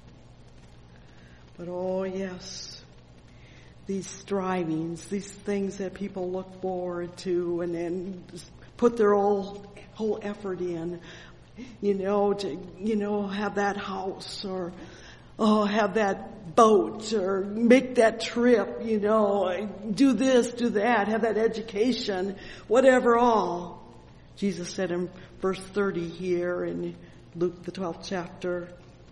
But oh yes, these strivings, these things that people look forward to and then put their whole, whole effort in, you know, to, you know, have that house or, oh, have that boat or make that trip, you know, do this, do that, have that education, whatever all. Jesus said in verse thirty here in Luke the twelfth chapter,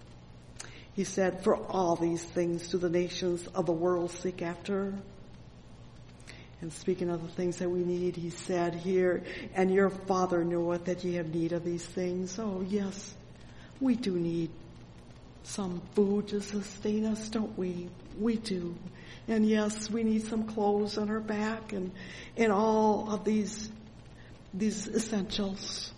he said, for all these things do the nations of the world seek after. And speaking of the things that we need, he said here, and your Father knoweth that ye have need of these things. Oh yes, we do need some food to sustain us, don't we? We do. And yes, we need some clothes on our back and, and all of these, these essentials.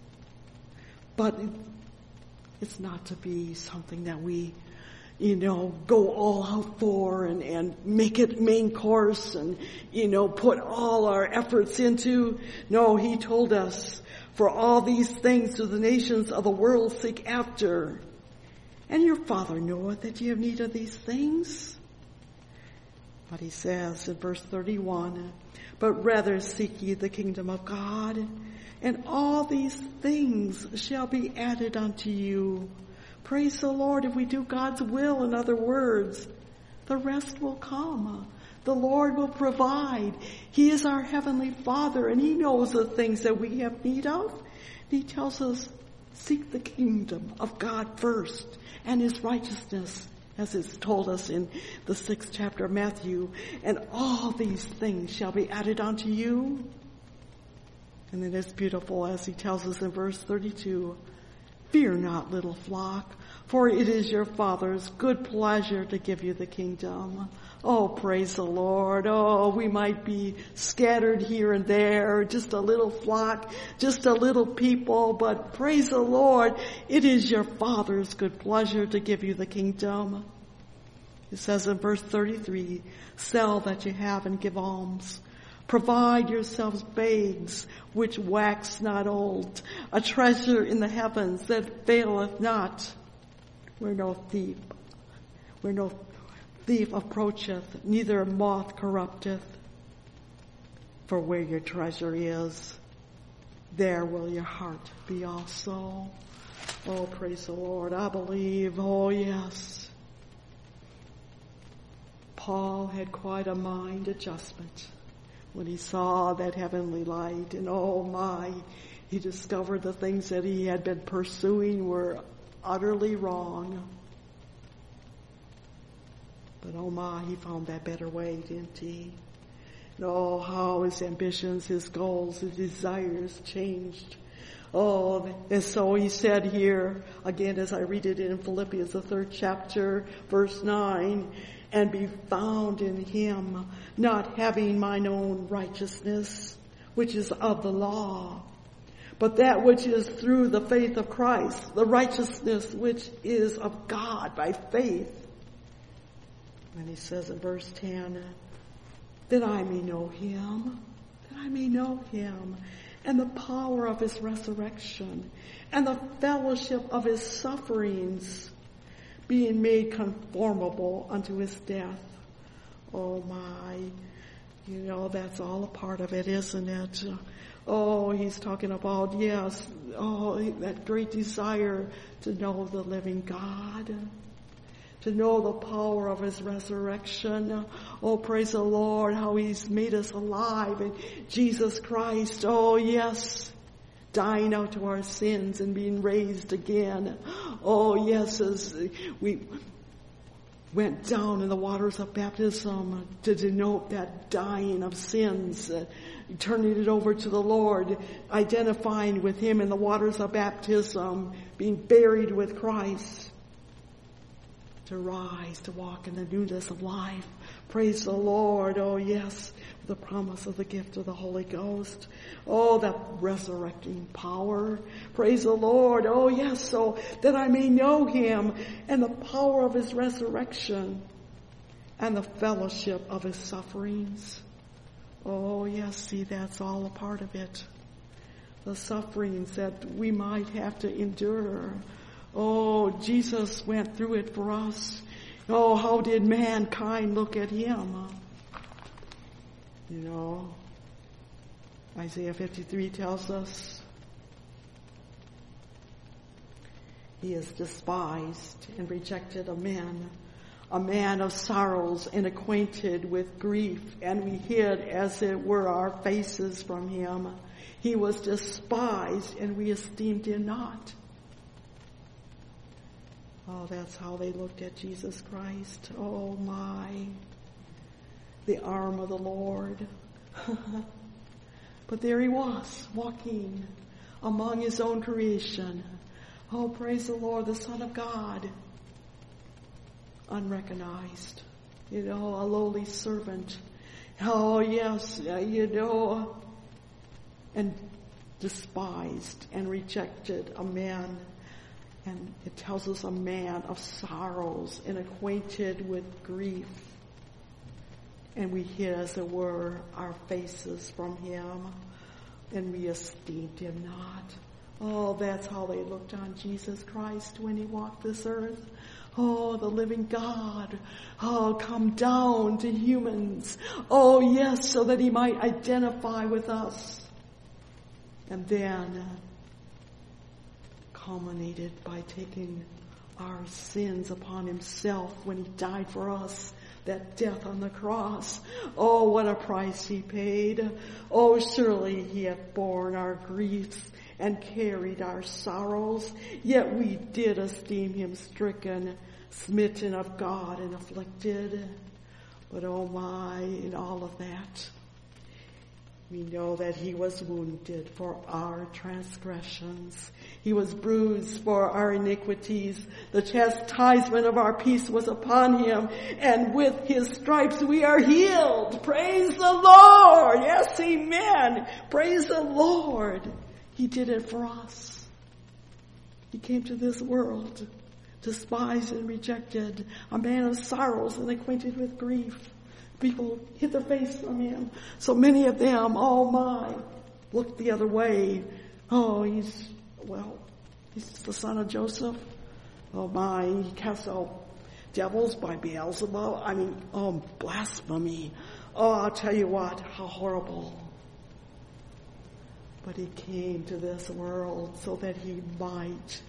But it's not to be something that we, you know, go all out for and, and make it main course and, you know, put all our efforts into. No, he told us, for all these things do the nations of the world seek after. And your Father knoweth that ye have need of these things. But he says in verse thirty-one, but rather seek ye the kingdom of God, and all these things shall be added unto you. Praise the Lord. If we do God's will, in other words, the rest will come. The Lord will provide. He is our heavenly Father, and he knows the things that we have need of. He tells us, seek the kingdom of God first and his righteousness, as it's told us in the sixth chapter of Matthew, and all these things shall be added unto you. And then it's beautiful as he tells us in verse thirty-two, fear not, little flock, for it is your Father's good pleasure to give you the kingdom. Oh, praise the Lord. Oh, we might be scattered here and there, just a little flock, just a little people, but praise the Lord, it is your Father's good pleasure to give you the kingdom. It says in verse thirty-three, sell that you have and give alms. Provide yourselves bags which wax not old, a treasure in the heavens that faileth not, where no thief, where no thief approacheth, neither moth corrupteth. For where your treasure is, there will your heart be also. Oh, praise the Lord. I believe. Oh, yes. Paul had quite a mind adjustment when he saw that heavenly light, and oh my, he discovered the things that he had been pursuing were utterly wrong. But oh my, he found that better way, didn't he? And oh, how his ambitions, his goals, his desires changed. Oh, and so he said here, again as I read it in Philippians, the third chapter, verse nine, and be found in him, not having mine own righteousness, which is of the law, but that which is through the faith of Christ, the righteousness which is of God by faith. And he says in verse ten, that I may know him, that I may know him, and the power of his resurrection, and the fellowship of his sufferings, being made conformable unto his death. Oh my, you know, that's all a part of it, isn't it? Oh, he's talking about, yes, oh, that great desire to know the living God, to know the power of his resurrection. Oh, praise the Lord, how he's made us alive in Jesus Christ. Oh, yes, dying out to our sins and being raised again. Oh yes, as we went down in the waters of baptism to denote that dying of sins, uh, turning it over to the Lord, identifying with Him in the waters of baptism, being buried with Christ, to rise, to walk in the newness of life. Praise the Lord. Oh yes, the promise of the gift of the Holy Ghost. Oh, that resurrecting power. Praise the Lord. Oh yes, so that I may know Him and the power of His resurrection and the fellowship of His sufferings. Oh yes, see, that's all a part of it. The sufferings that we might have to endure. Oh, Jesus went through it for us. Oh, how did mankind look at Him? You know, Isaiah fifty-three tells us He is despised and rejected of men, a man of sorrows and acquainted with grief, and we hid, as it were, our faces from Him. He was despised, and we esteemed Him not. Oh, that's how they looked at Jesus Christ. Oh my, the arm of the Lord. But there He was, walking among His own creation. Oh, praise the Lord, the Son of God. Unrecognized. You know, a lowly servant. Oh, yes, you know, and despised and rejected, a man. And it tells us a man of sorrows and acquainted with grief. And we hid, as it were, our faces from Him, and we esteemed Him not. Oh, that's how they looked on Jesus Christ when He walked this earth. Oh, the living God. Oh, come down to humans. Oh, yes, so that He might identify with us. And then culminated by taking our sins upon Himself when He died for us, that death on the cross. Oh, what a price He paid. Oh, surely He hath borne our griefs and carried our sorrows, yet we did esteem Him stricken, smitten of God, and afflicted. But oh my, in all of that, we know that He was wounded for our transgressions. He was bruised for our iniquities. The chastisement of our peace was upon Him, and with His stripes we are healed. Praise the Lord. Yes, amen. Praise the Lord. He did it for us. He came to this world, despised and rejected, a man of sorrows and acquainted with grief. People hid their face from Him. So many of them, oh my, looked the other way. Oh, he's, well, he's the son of Joseph. Oh my, he casts out devils by Beelzebub. I mean, oh, blasphemy. Oh, I'll tell you what, how horrible. But He came to this world so that He might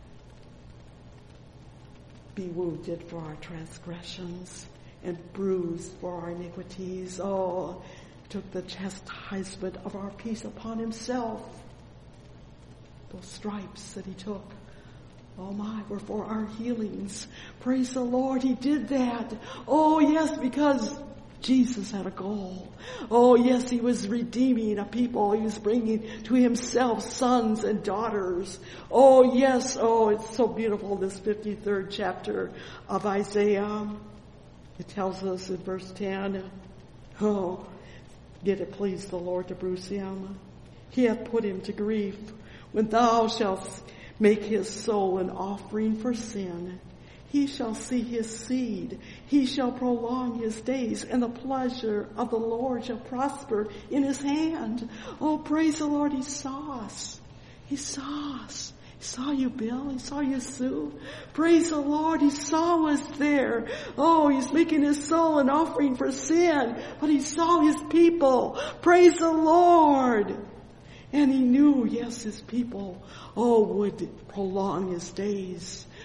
be wounded for our transgressions and bruised for our iniquities. Oh, took the chastisement of our peace upon Himself. Those stripes that He took, oh my, were for our healings. Praise the Lord, He did that. Oh yes, because Jesus had a goal. Oh yes, He was redeeming a people. He was bringing to Himself sons and daughters. Oh yes, oh it's so beautiful, this fifty-third chapter of Isaiah. It tells us in verse ten, oh, did it please the Lord to bruise Him? He hath put Him to grief. When thou shalt make His soul an offering for sin, He shall see His seed. He shall prolong His days, and the pleasure of the Lord shall prosper in His hand. Oh, praise the Lord, He saw us. He saw us. He saw you, Bill. He saw you, Sue. Praise the Lord. He saw us there. Oh, He's making His soul an offering for sin, but He saw His people. Praise the Lord. And He knew, yes, His people, oh, would prolong His days.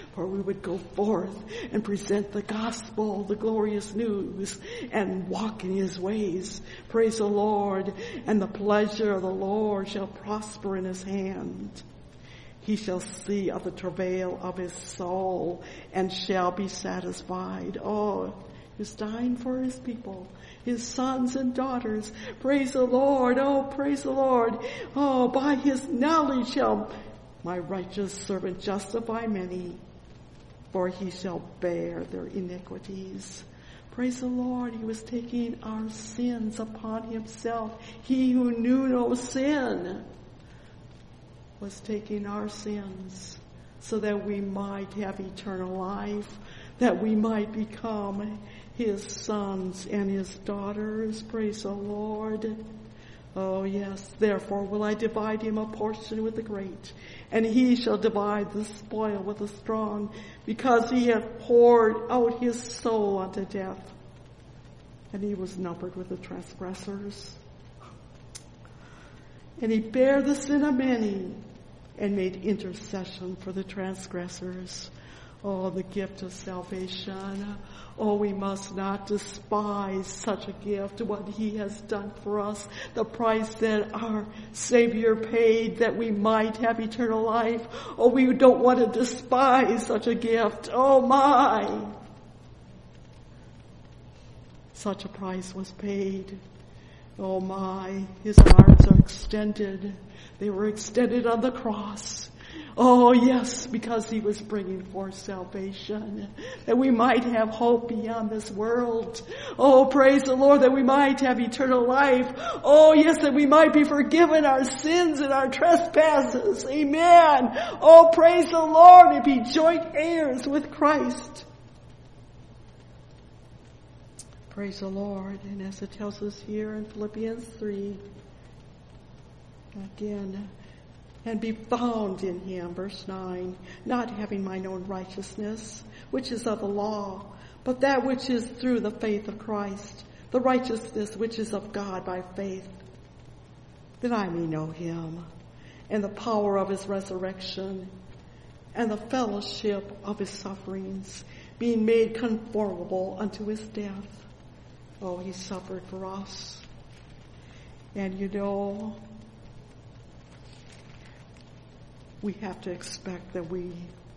for we would go forth and present the gospel, the glorious news, and walk in his ways. Praise the Lord. And the pleasure of the Lord shall prosper in his hand. He shall see of the travail of his soul and shall be satisfied. Oh, he's dying for his people, his sons and daughters. Praise the Lord. Oh, praise the Lord. Oh, by his knowledge shall my righteous servant justify many, for he shall bear their iniquities. Praise the Lord. He was taking our sins upon himself. He who knew no sin was taking our sins so that we might have eternal life, that we might become his sons and his daughters. Praise the Lord. Oh yes, therefore will I divide him a portion with the great, and he shall divide the spoil with the strong, because he hath poured out his soul unto death, and he was numbered with the transgressors. And he bare the sin of many, and made intercession for the transgressors. Oh, the gift of salvation. Oh, we must not despise such a gift, what he has done for us, the price that our Savior paid that we might have eternal life. Oh, we don't want to despise such a gift. Oh my! Such a price was paid. Oh my, his arms are extended. They were extended on the cross. Oh yes, because he was bringing forth salvation, that we might have hope beyond this world. Oh, praise the Lord, that we might have eternal life. Oh yes, that we might be forgiven our sins and our trespasses. Amen. Oh, praise the Lord, and be joint heirs with Christ. Praise the Lord. And as it tells us here in Philippians three, again, and be found in him, verse nine, not having mine own righteousness, which is of the law, but that which is through the faith of Christ, the righteousness which is of God by faith, that I may know him, and the power of his resurrection, and the fellowship of his sufferings, being made conformable unto his death. Oh, he suffered for us. And you know, we have to expect that we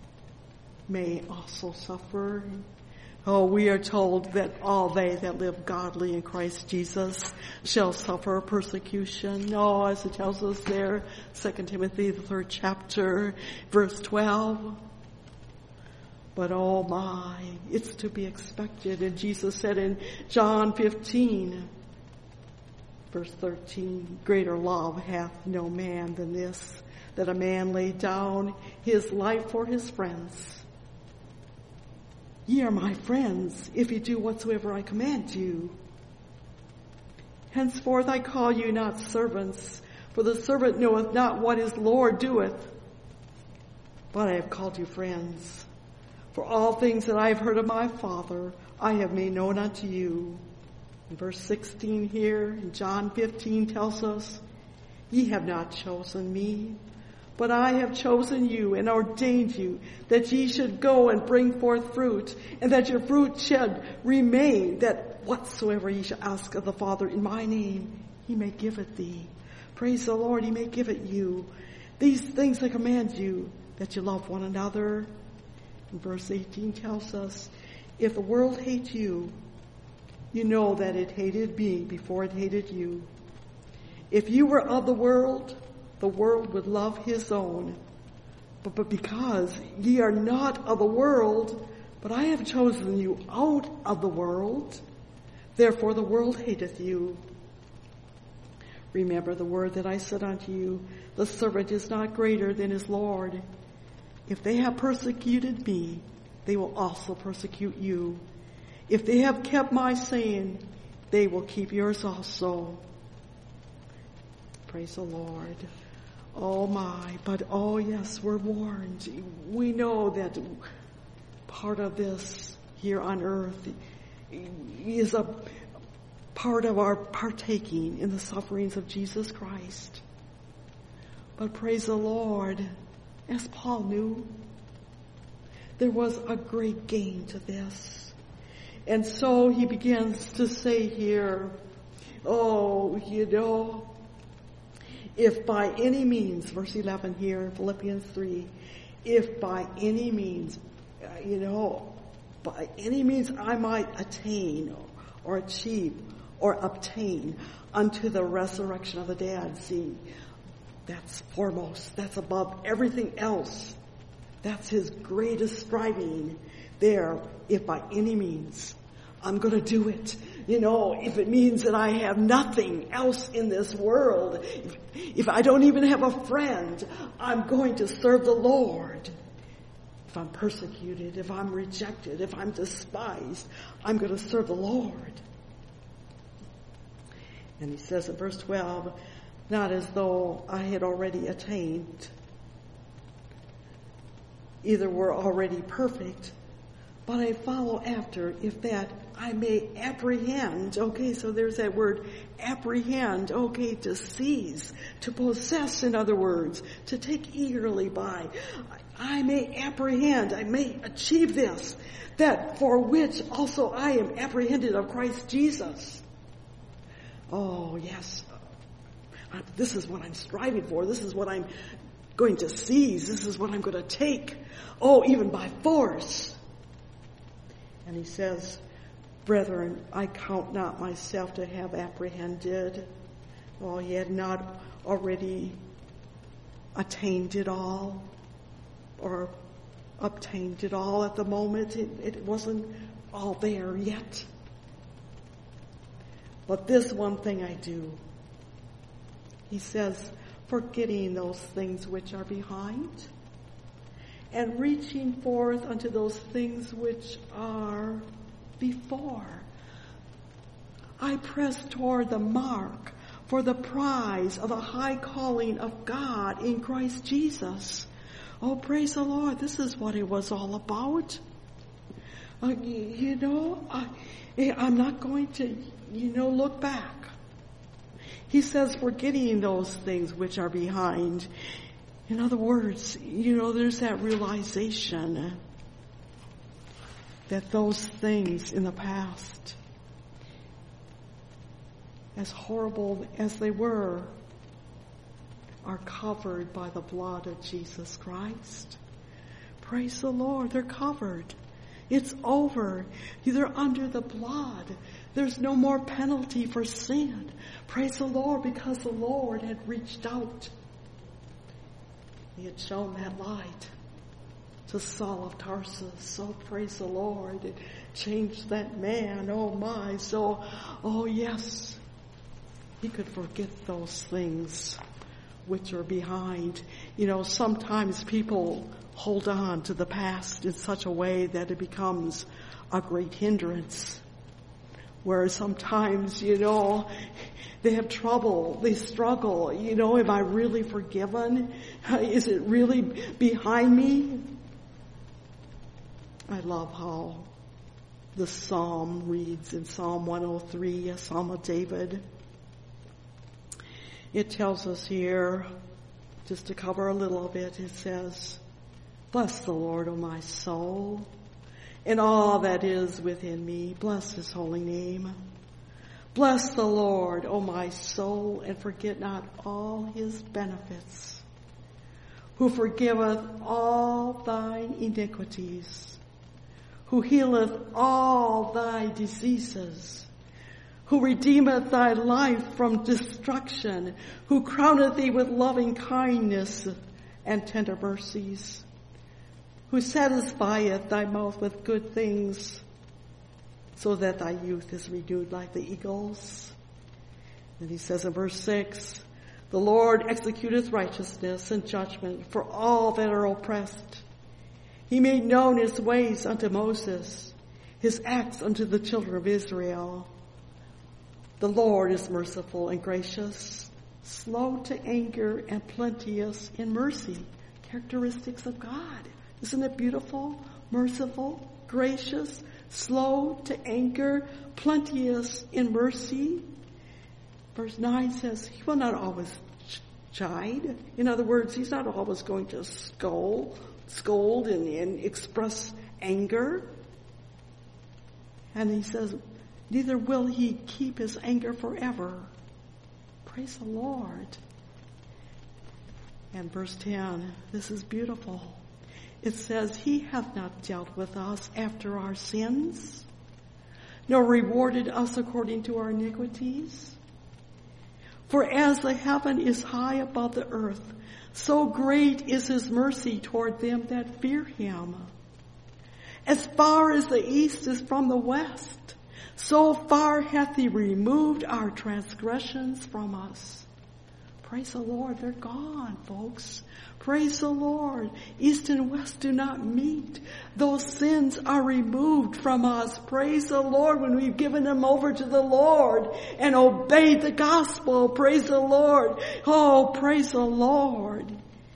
may also suffer. Oh, we are told that all they that live godly in Christ Jesus shall suffer persecution. Oh, as it tells us there, Second Timothy, the third chapter, verse twelve. But oh my, it's to be expected. And Jesus said in John fifteen, verse thirteen, greater love hath no man than this, that a man lay down his life for his friends. Ye are my friends, if ye do whatsoever I command you. Henceforth I call you not servants, for the servant knoweth not what his Lord doeth. But I have called you friends. For all things that I have heard of my Father, I have made known unto you. And verse sixteen here in John fifteen tells us, ye have not chosen me, but I have chosen you and ordained you that ye should go and bring forth fruit, and that your fruit should remain, that whatsoever ye shall ask of the Father in my name, he may give it thee. Praise the Lord, he may give it you. These things I command you, that you love one another. And verse eighteen tells us, if the world hates you, you know that it hated me before it hated you. If you were of the world, the world would love his own. But, but because ye are not of the world, but I have chosen you out of the world, therefore the world hateth you. Remember the word that I said unto you, the servant is not greater than his Lord. If they have persecuted me, they will also persecute you. If they have kept my saying, they will keep yours also. Praise the Lord. Oh my, but oh yes, we're warned. We know that part of this here on earth is a part of our partaking in the sufferings of Jesus Christ. But praise the Lord, as Paul knew, There was a great gain to this. And so he begins to say here, oh, you know, if by any means, verse eleven here in Philippians three, if by any means, you know, by any means I might attain or achieve or obtain unto the resurrection of the dead. See, that's foremost. That's above everything else. That's his greatest striving there. If by any means, I'm going to do it. You know, if it means that I have nothing else in this world, if, if I don't even have a friend, I'm going to serve the Lord. If I'm persecuted, if I'm rejected, if I'm despised, I'm going to serve the Lord. And he says in verse twelve, not as though I had already attained, either were already perfect, but I follow after, if that I may apprehend. Okay, so there's that word, apprehend. Okay, to seize, to possess, in other words, to take eagerly by. I may apprehend, I may achieve this, that for which also I am apprehended of Christ Jesus. Oh, yes. This is what I'm striving for. This is what I'm going to seize. This is what I'm going to take. Oh, even by force. And he says, brethren, I count not myself to have apprehended. Well, he had not already attained it all or obtained it all at the moment. It, it wasn't all there yet. But this one thing I do. He says, forgetting those things which are behind and reaching forth unto those things which are before. I press toward the mark for the prize of the high calling of God in Christ Jesus. Oh, praise the Lord. This is what it was all about. Uh, you know, I, I'm not going to, you know, look back. He says, forgetting those things which are behind. In other words, you know, there's that realization that those things in the past, as horrible as they were, are covered by the blood of Jesus Christ. Praise the Lord. They're covered. It's over. They're under the blood. There's no more penalty for sin. Praise the Lord, because the Lord had reached out. He had shown that light to Saul of Tarsus. So praise the Lord. It changed that man. Oh my. So, oh yes. He could forget those things which are behind. You know, sometimes people hold on to the past in such a way that it becomes a great hindrance. Where sometimes, you know, they have trouble, they struggle. You know, am I really forgiven? Is it really behind me? I love how the psalm reads in Psalm one oh three, a psalm of David. It tells us here, just to cover a little of it, it says, bless the Lord, O my soul, and all that is within me. Bless his holy name. Bless the Lord, O my soul, and forget not all his benefits, who forgiveth all thine iniquities, who healeth all thy diseases, who redeemeth thy life from destruction, who crowneth thee with loving kindness and tender mercies, who satisfieth thy mouth with good things, so that thy youth is renewed like the eagles. And he says in verse six, the Lord executeth righteousness and judgment for all that are oppressed. He made known his ways unto Moses, his acts unto the children of Israel. The Lord is merciful and gracious, slow to anger and plenteous in mercy. Characteristics of God. Isn't it beautiful? Merciful, gracious, slow to anger, plenteous in mercy. Verse nine says, he will not always chide. In other words, he's not always going to scold, scold and, and express anger. And he says, neither will he keep his anger forever. Praise the Lord. And verse ten, this is beautiful. It says, he hath not dealt with us after our sins, nor rewarded us according to our iniquities. For as the heaven is high above the earth, so great is his mercy toward them that fear him. As far as the east is from the west, so far hath he removed our transgressions from us. Praise the Lord, they're gone, folks. Praise the Lord. East and west do not meet. Those sins are removed from us. Praise the Lord when we've given them over to the Lord and obeyed the gospel. Praise the Lord. Oh, praise the Lord.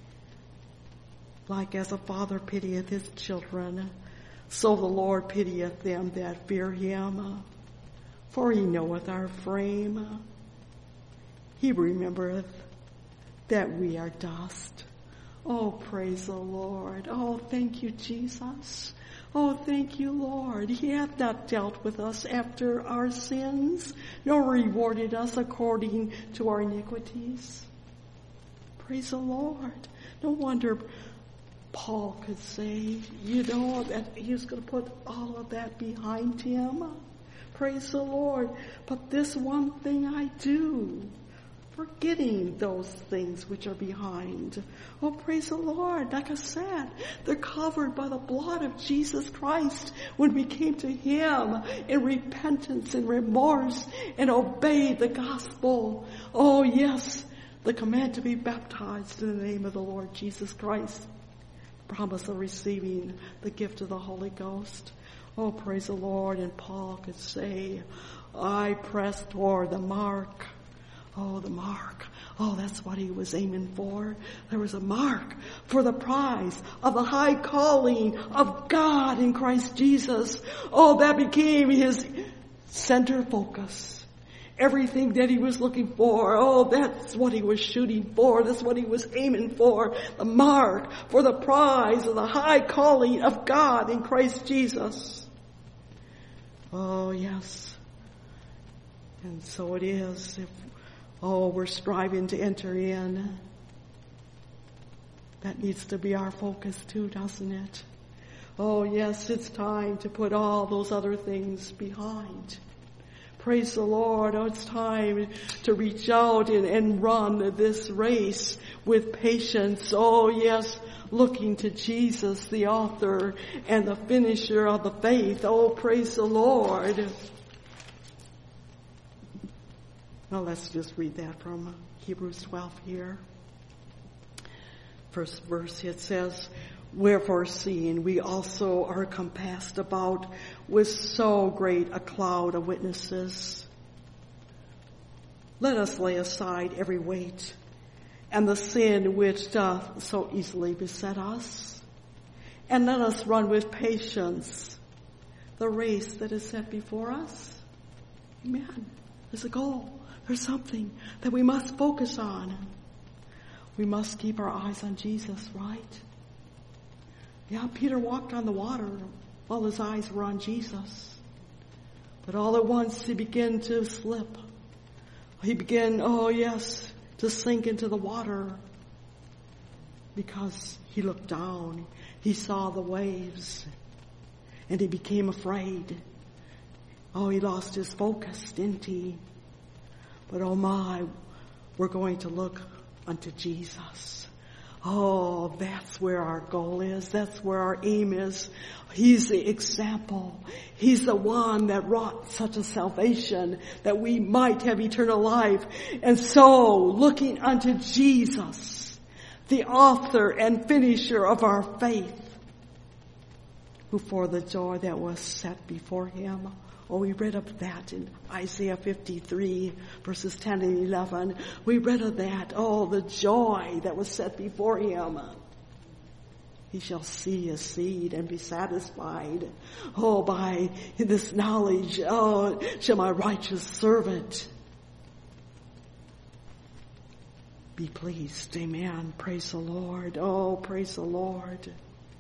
Like as a father pitieth his children, so the Lord pitieth them that fear him. For he knoweth our frame. He remembereth that we are dust. Oh, praise the Lord. Oh, thank you, Jesus. Oh, thank you, Lord. He hath not dealt with us after our sins, nor rewarded us according to our iniquities. Praise the Lord. No wonder Paul could say, you know, that he was going to put all of that behind him. Praise the Lord. But this one thing I do, forgetting those things which are behind. Oh, praise the Lord. Like I said, they're covered by the blood of Jesus Christ when we came to him in repentance and remorse and obeyed the gospel. Oh, yes, the command to be baptized in the name of the Lord Jesus Christ. Promise of receiving the gift of the Holy Ghost. Oh, praise the Lord. And Paul could say, I press toward the mark. Oh, the mark. Oh, that's what he was aiming for. There was a mark for the prize of the high calling of God in Christ Jesus. Oh, that became his center focus. Everything that he was looking for, oh, that's what he was shooting for. That's what he was aiming for. The mark for the prize of the high calling of God in Christ Jesus. Oh, yes. And so it is. If, oh, we're striving to enter in. That needs to be our focus too, doesn't it? Oh, yes, it's time to put all those other things behind. Praise the Lord. Oh, it's time to reach out and, and run this race with patience. Oh, yes, looking to Jesus, the author and the finisher of the faith. Oh, praise the Lord. Now let's just read that from Hebrews twelve here. First verse, it says, wherefore, seeing we also are compassed about with so great a cloud of witnesses, let us lay aside every weight and the sin which doth so easily beset us, and let us run with patience the race that is set before us. Amen. There's a goal. There's something that we must focus on. We must keep our eyes on Jesus, right? Yeah, Peter walked on the water while his eyes were on Jesus. But all at once he began to slip. He began, oh yes, to sink into the water because he looked down. He saw the waves and he became afraid. Oh, he lost his focus, didn't he? But oh my, we're going to look unto Jesus. Oh, that's where our goal is. That's where our aim is. He's the example. He's the one that wrought such a salvation that we might have eternal life. And so, looking unto Jesus, the author and finisher of our faith, who for the joy that was set before him. Oh, we read of that in Isaiah fifty-three, verses ten and eleven. We read of that. Oh, the joy that was set before him. He shall see his seed and be satisfied. Oh, by this knowledge, oh, shall my righteous servant be pleased. Amen. Praise the Lord. Oh, praise the Lord.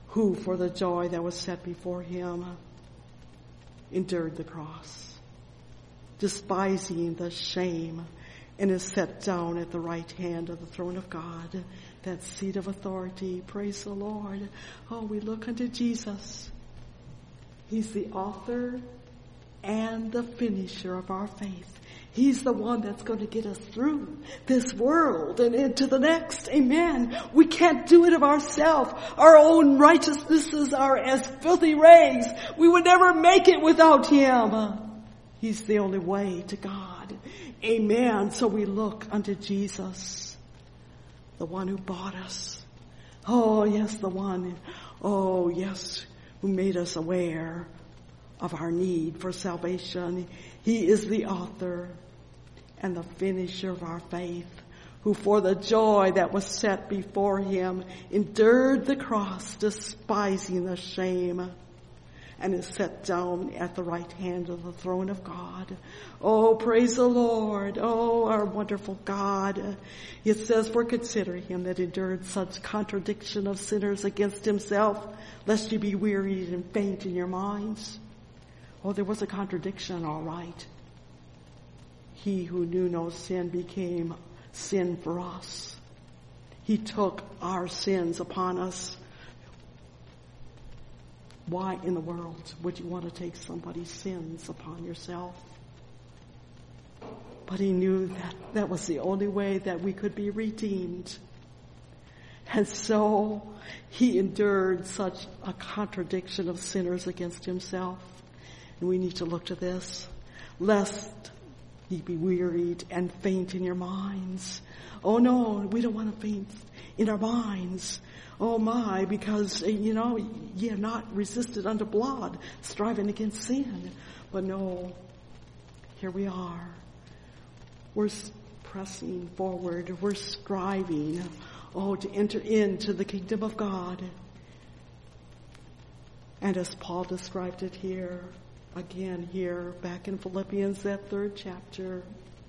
who for the joy that was set before him endured the cross, despising the shame, and is set down at the right hand of the throne of God, that seat of authority. Praise the Lord. Oh, we look unto Jesus. He's the author and the finisher of our faith. He's the one that's going to get us through this world and into the next. Amen. We can't do it of ourselves. Our own righteousnesses are as filthy rags. We would never make it without him. He's the only way to God. Amen. So we look unto Jesus, the one who bought us. Oh, yes, the one. Oh, yes, who made us aware of our need for salvation. He is the author and the finisher of our faith, who for the joy that was set before him endured the cross, despising the shame, and is set down at the right hand of the throne of God. Oh, praise the Lord. Oh, our wonderful God. It says, for consider him that endured such contradiction of sinners against himself, lest you be wearied and faint in your minds. Oh, there was a contradiction, all right. He who knew no sin became sin for us. He took our sins upon us. Why in the world would you want to take somebody's sins upon yourself? But he knew that that was the only way that we could be redeemed. And so he endured such a contradiction of sinners against himself. And we need to look to this, lest ye be wearied and faint in your minds. Oh no, we don't want to faint in our minds. Oh my, because, you know, ye have not resisted unto blood, striving against sin. But no, here we are. We're pressing forward. We're striving, oh, to enter into the kingdom of God. And as Paul described it here, again here, back in Philippians, that third chapter.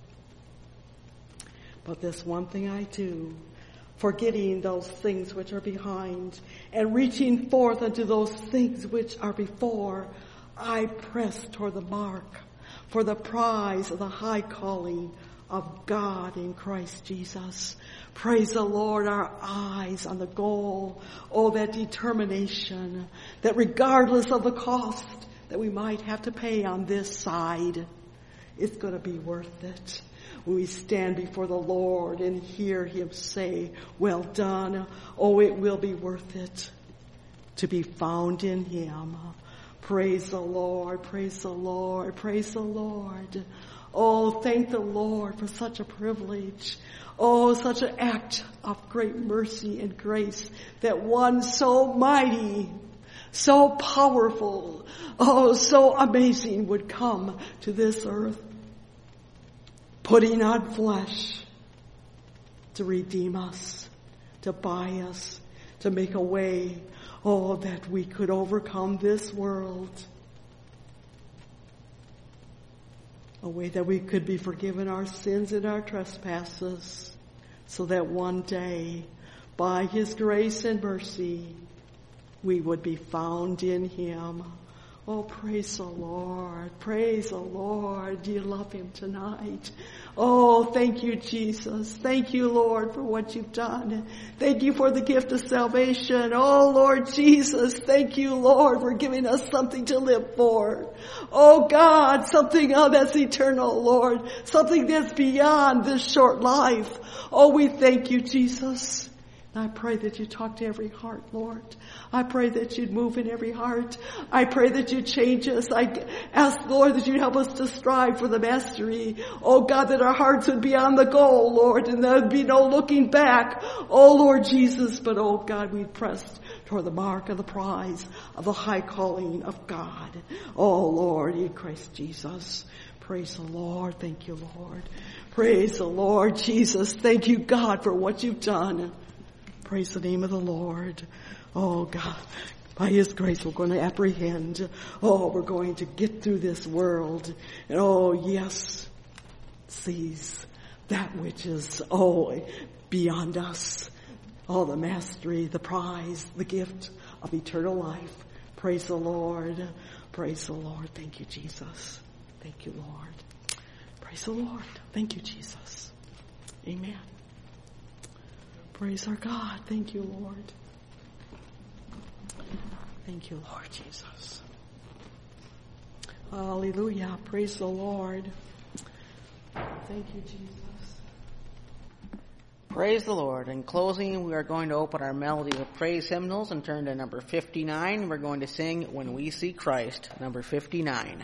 But this one thing I do, forgetting those things which are behind, and reaching forth unto those things which are before, I press toward the mark for the prize of the high calling of God in Christ Jesus. Praise the Lord, our eyes on the goal. Oh, that determination that regardless of the cost that we might have to pay on this side, it's going to be worth it. When we stand before the Lord and hear him say, well done, oh, it will be worth it to be found in him. Praise the Lord, praise the Lord, praise the Lord. Oh, thank the Lord for such a privilege. Oh, such an act of great mercy and grace that one so mighty, so powerful, oh, so amazing would come to this earth, putting on flesh to redeem us, to buy us, to make a way, oh, that we could overcome this world. A way that we could be forgiven our sins and our trespasses, so that one day, by his grace and mercy, we would be found in him. Oh, praise the Lord. Praise the Lord. Do you love him tonight? Oh, thank you, Jesus. Thank you, Lord, for what you've done. Thank you for the gift of salvation. Oh, Lord Jesus, thank you, Lord, for giving us something to live for. Oh, God, something oh, that's eternal, Lord. Something that's beyond this short life. Oh, we thank you, Jesus. I pray that you talk to every heart, Lord. I pray that you'd move in every heart. I pray that you'd change us. I ask, Lord, that you'd help us to strive for the mastery. Oh, God, that our hearts would be on the goal, Lord, and there would be no looking back. Oh, Lord Jesus, but oh, God, we'd press toward the mark of the prize of the high calling of God. Oh, Lord, in Christ Jesus. Praise the Lord. Thank you, Lord. Praise the Lord Jesus. Thank you, God, for what you've done. Praise the name of the Lord. Oh, God, by his grace, we're going to apprehend. Oh, we're going to get through this world. And oh, yes, seize that which is, oh, beyond us. Oh, the mastery, the prize, the gift of eternal life. Praise the Lord. Praise the Lord. Thank you, Jesus. Thank you, Lord. Praise the Lord. Thank you, Jesus. Amen. Praise our God. Thank you, Lord. Thank you, Lord Jesus. Hallelujah. Praise the Lord. Thank you, Jesus. Praise the Lord. In closing, we are going to open our melody of praise hymnals and turn to number fifty-nine. We're going to sing When We See Christ, number fifty-nine.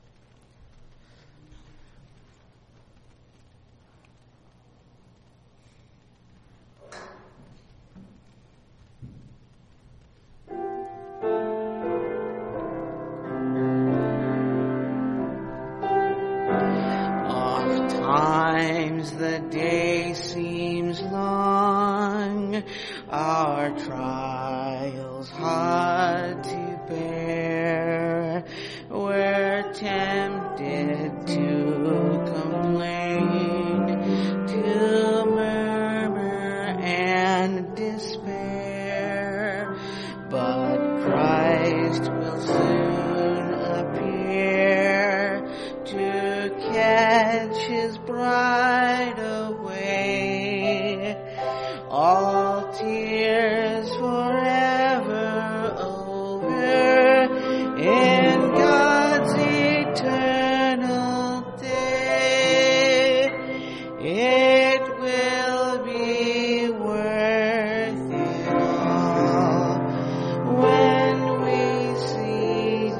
Oftentimes the day seems long, our trials hard to bear. We're tempted to complain, to murmur and despair, but Christ will soon appear to catch His bride away. All tears forever over in God's eternal day. It will be worth it all when we see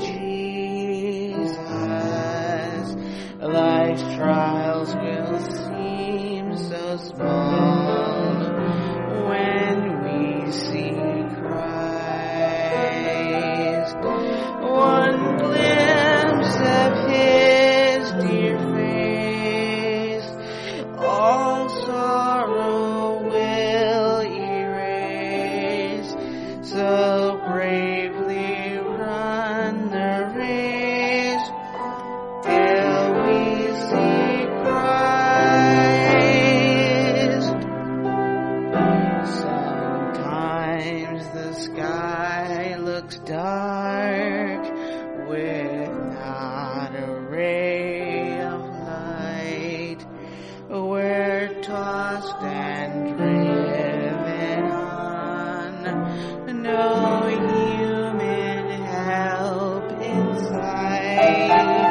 Jesus. Life's trials will seem so small when we see Christ. One glimpse of His dear face, all sorrow will erase. So bravely run the race till we see Christ. Sometimes the sky looks dark with not a ray of light. We're tossed and driven on, no human help in sight.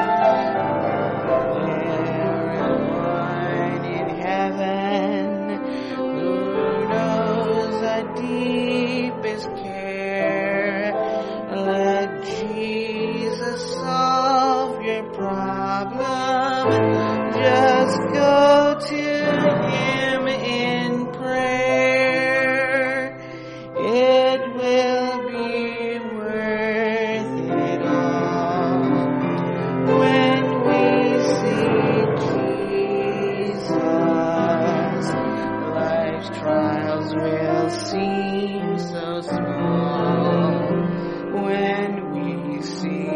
There is one in heaven who knows the deepest care. Let Jesus solve your problem. Just go to Him in prayer. It will be worth it all when we see Jesus. Life's trials will seem so small when we see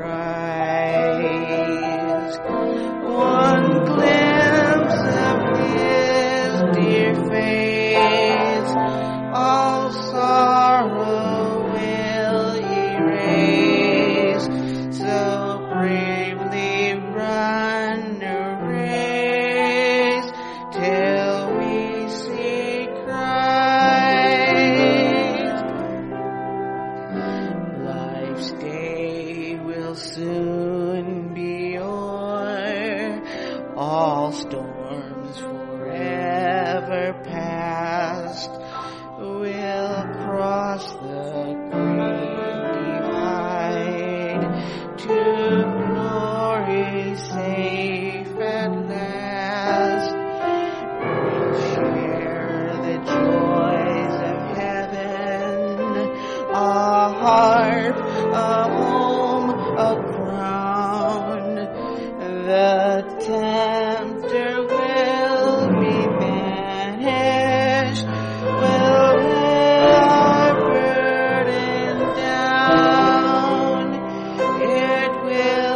Christ. One glimpse of His dear face, all sorrow will erase. So bravely run the race till we see Christ. Life's day will soon be o'er, all storms forever past. We'll cross the great divide to glory safe at last. We'll share the joys of heaven, a harp, a home, a crown. The tempter will be banished. We'll lay our burden down. It will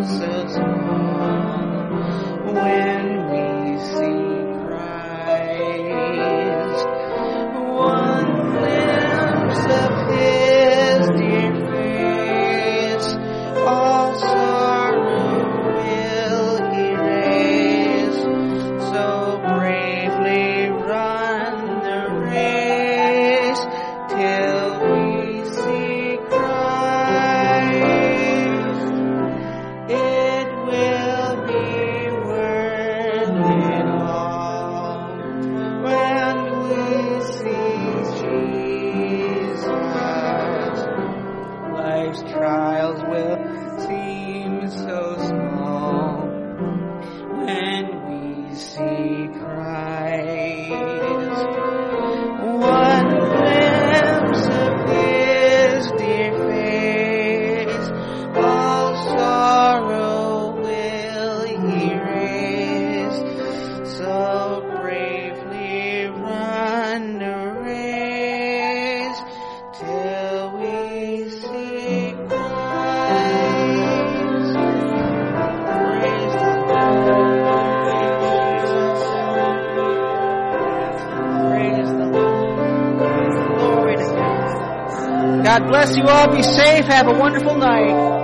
so small when we see Christ. One glimpse of His dear face, all sorrow will erase. So bravely run the race till we see Christ. It will be worth it all when we see Jesus. Life's trials will seem so small when we see Christ. One glimpse of His dear face, all sorrow will erase. So bravely run the race till we see Christ. Praise the Lord. Praise the Lord. Glory to God. God bless you all. Be safe. Have a wonderful night.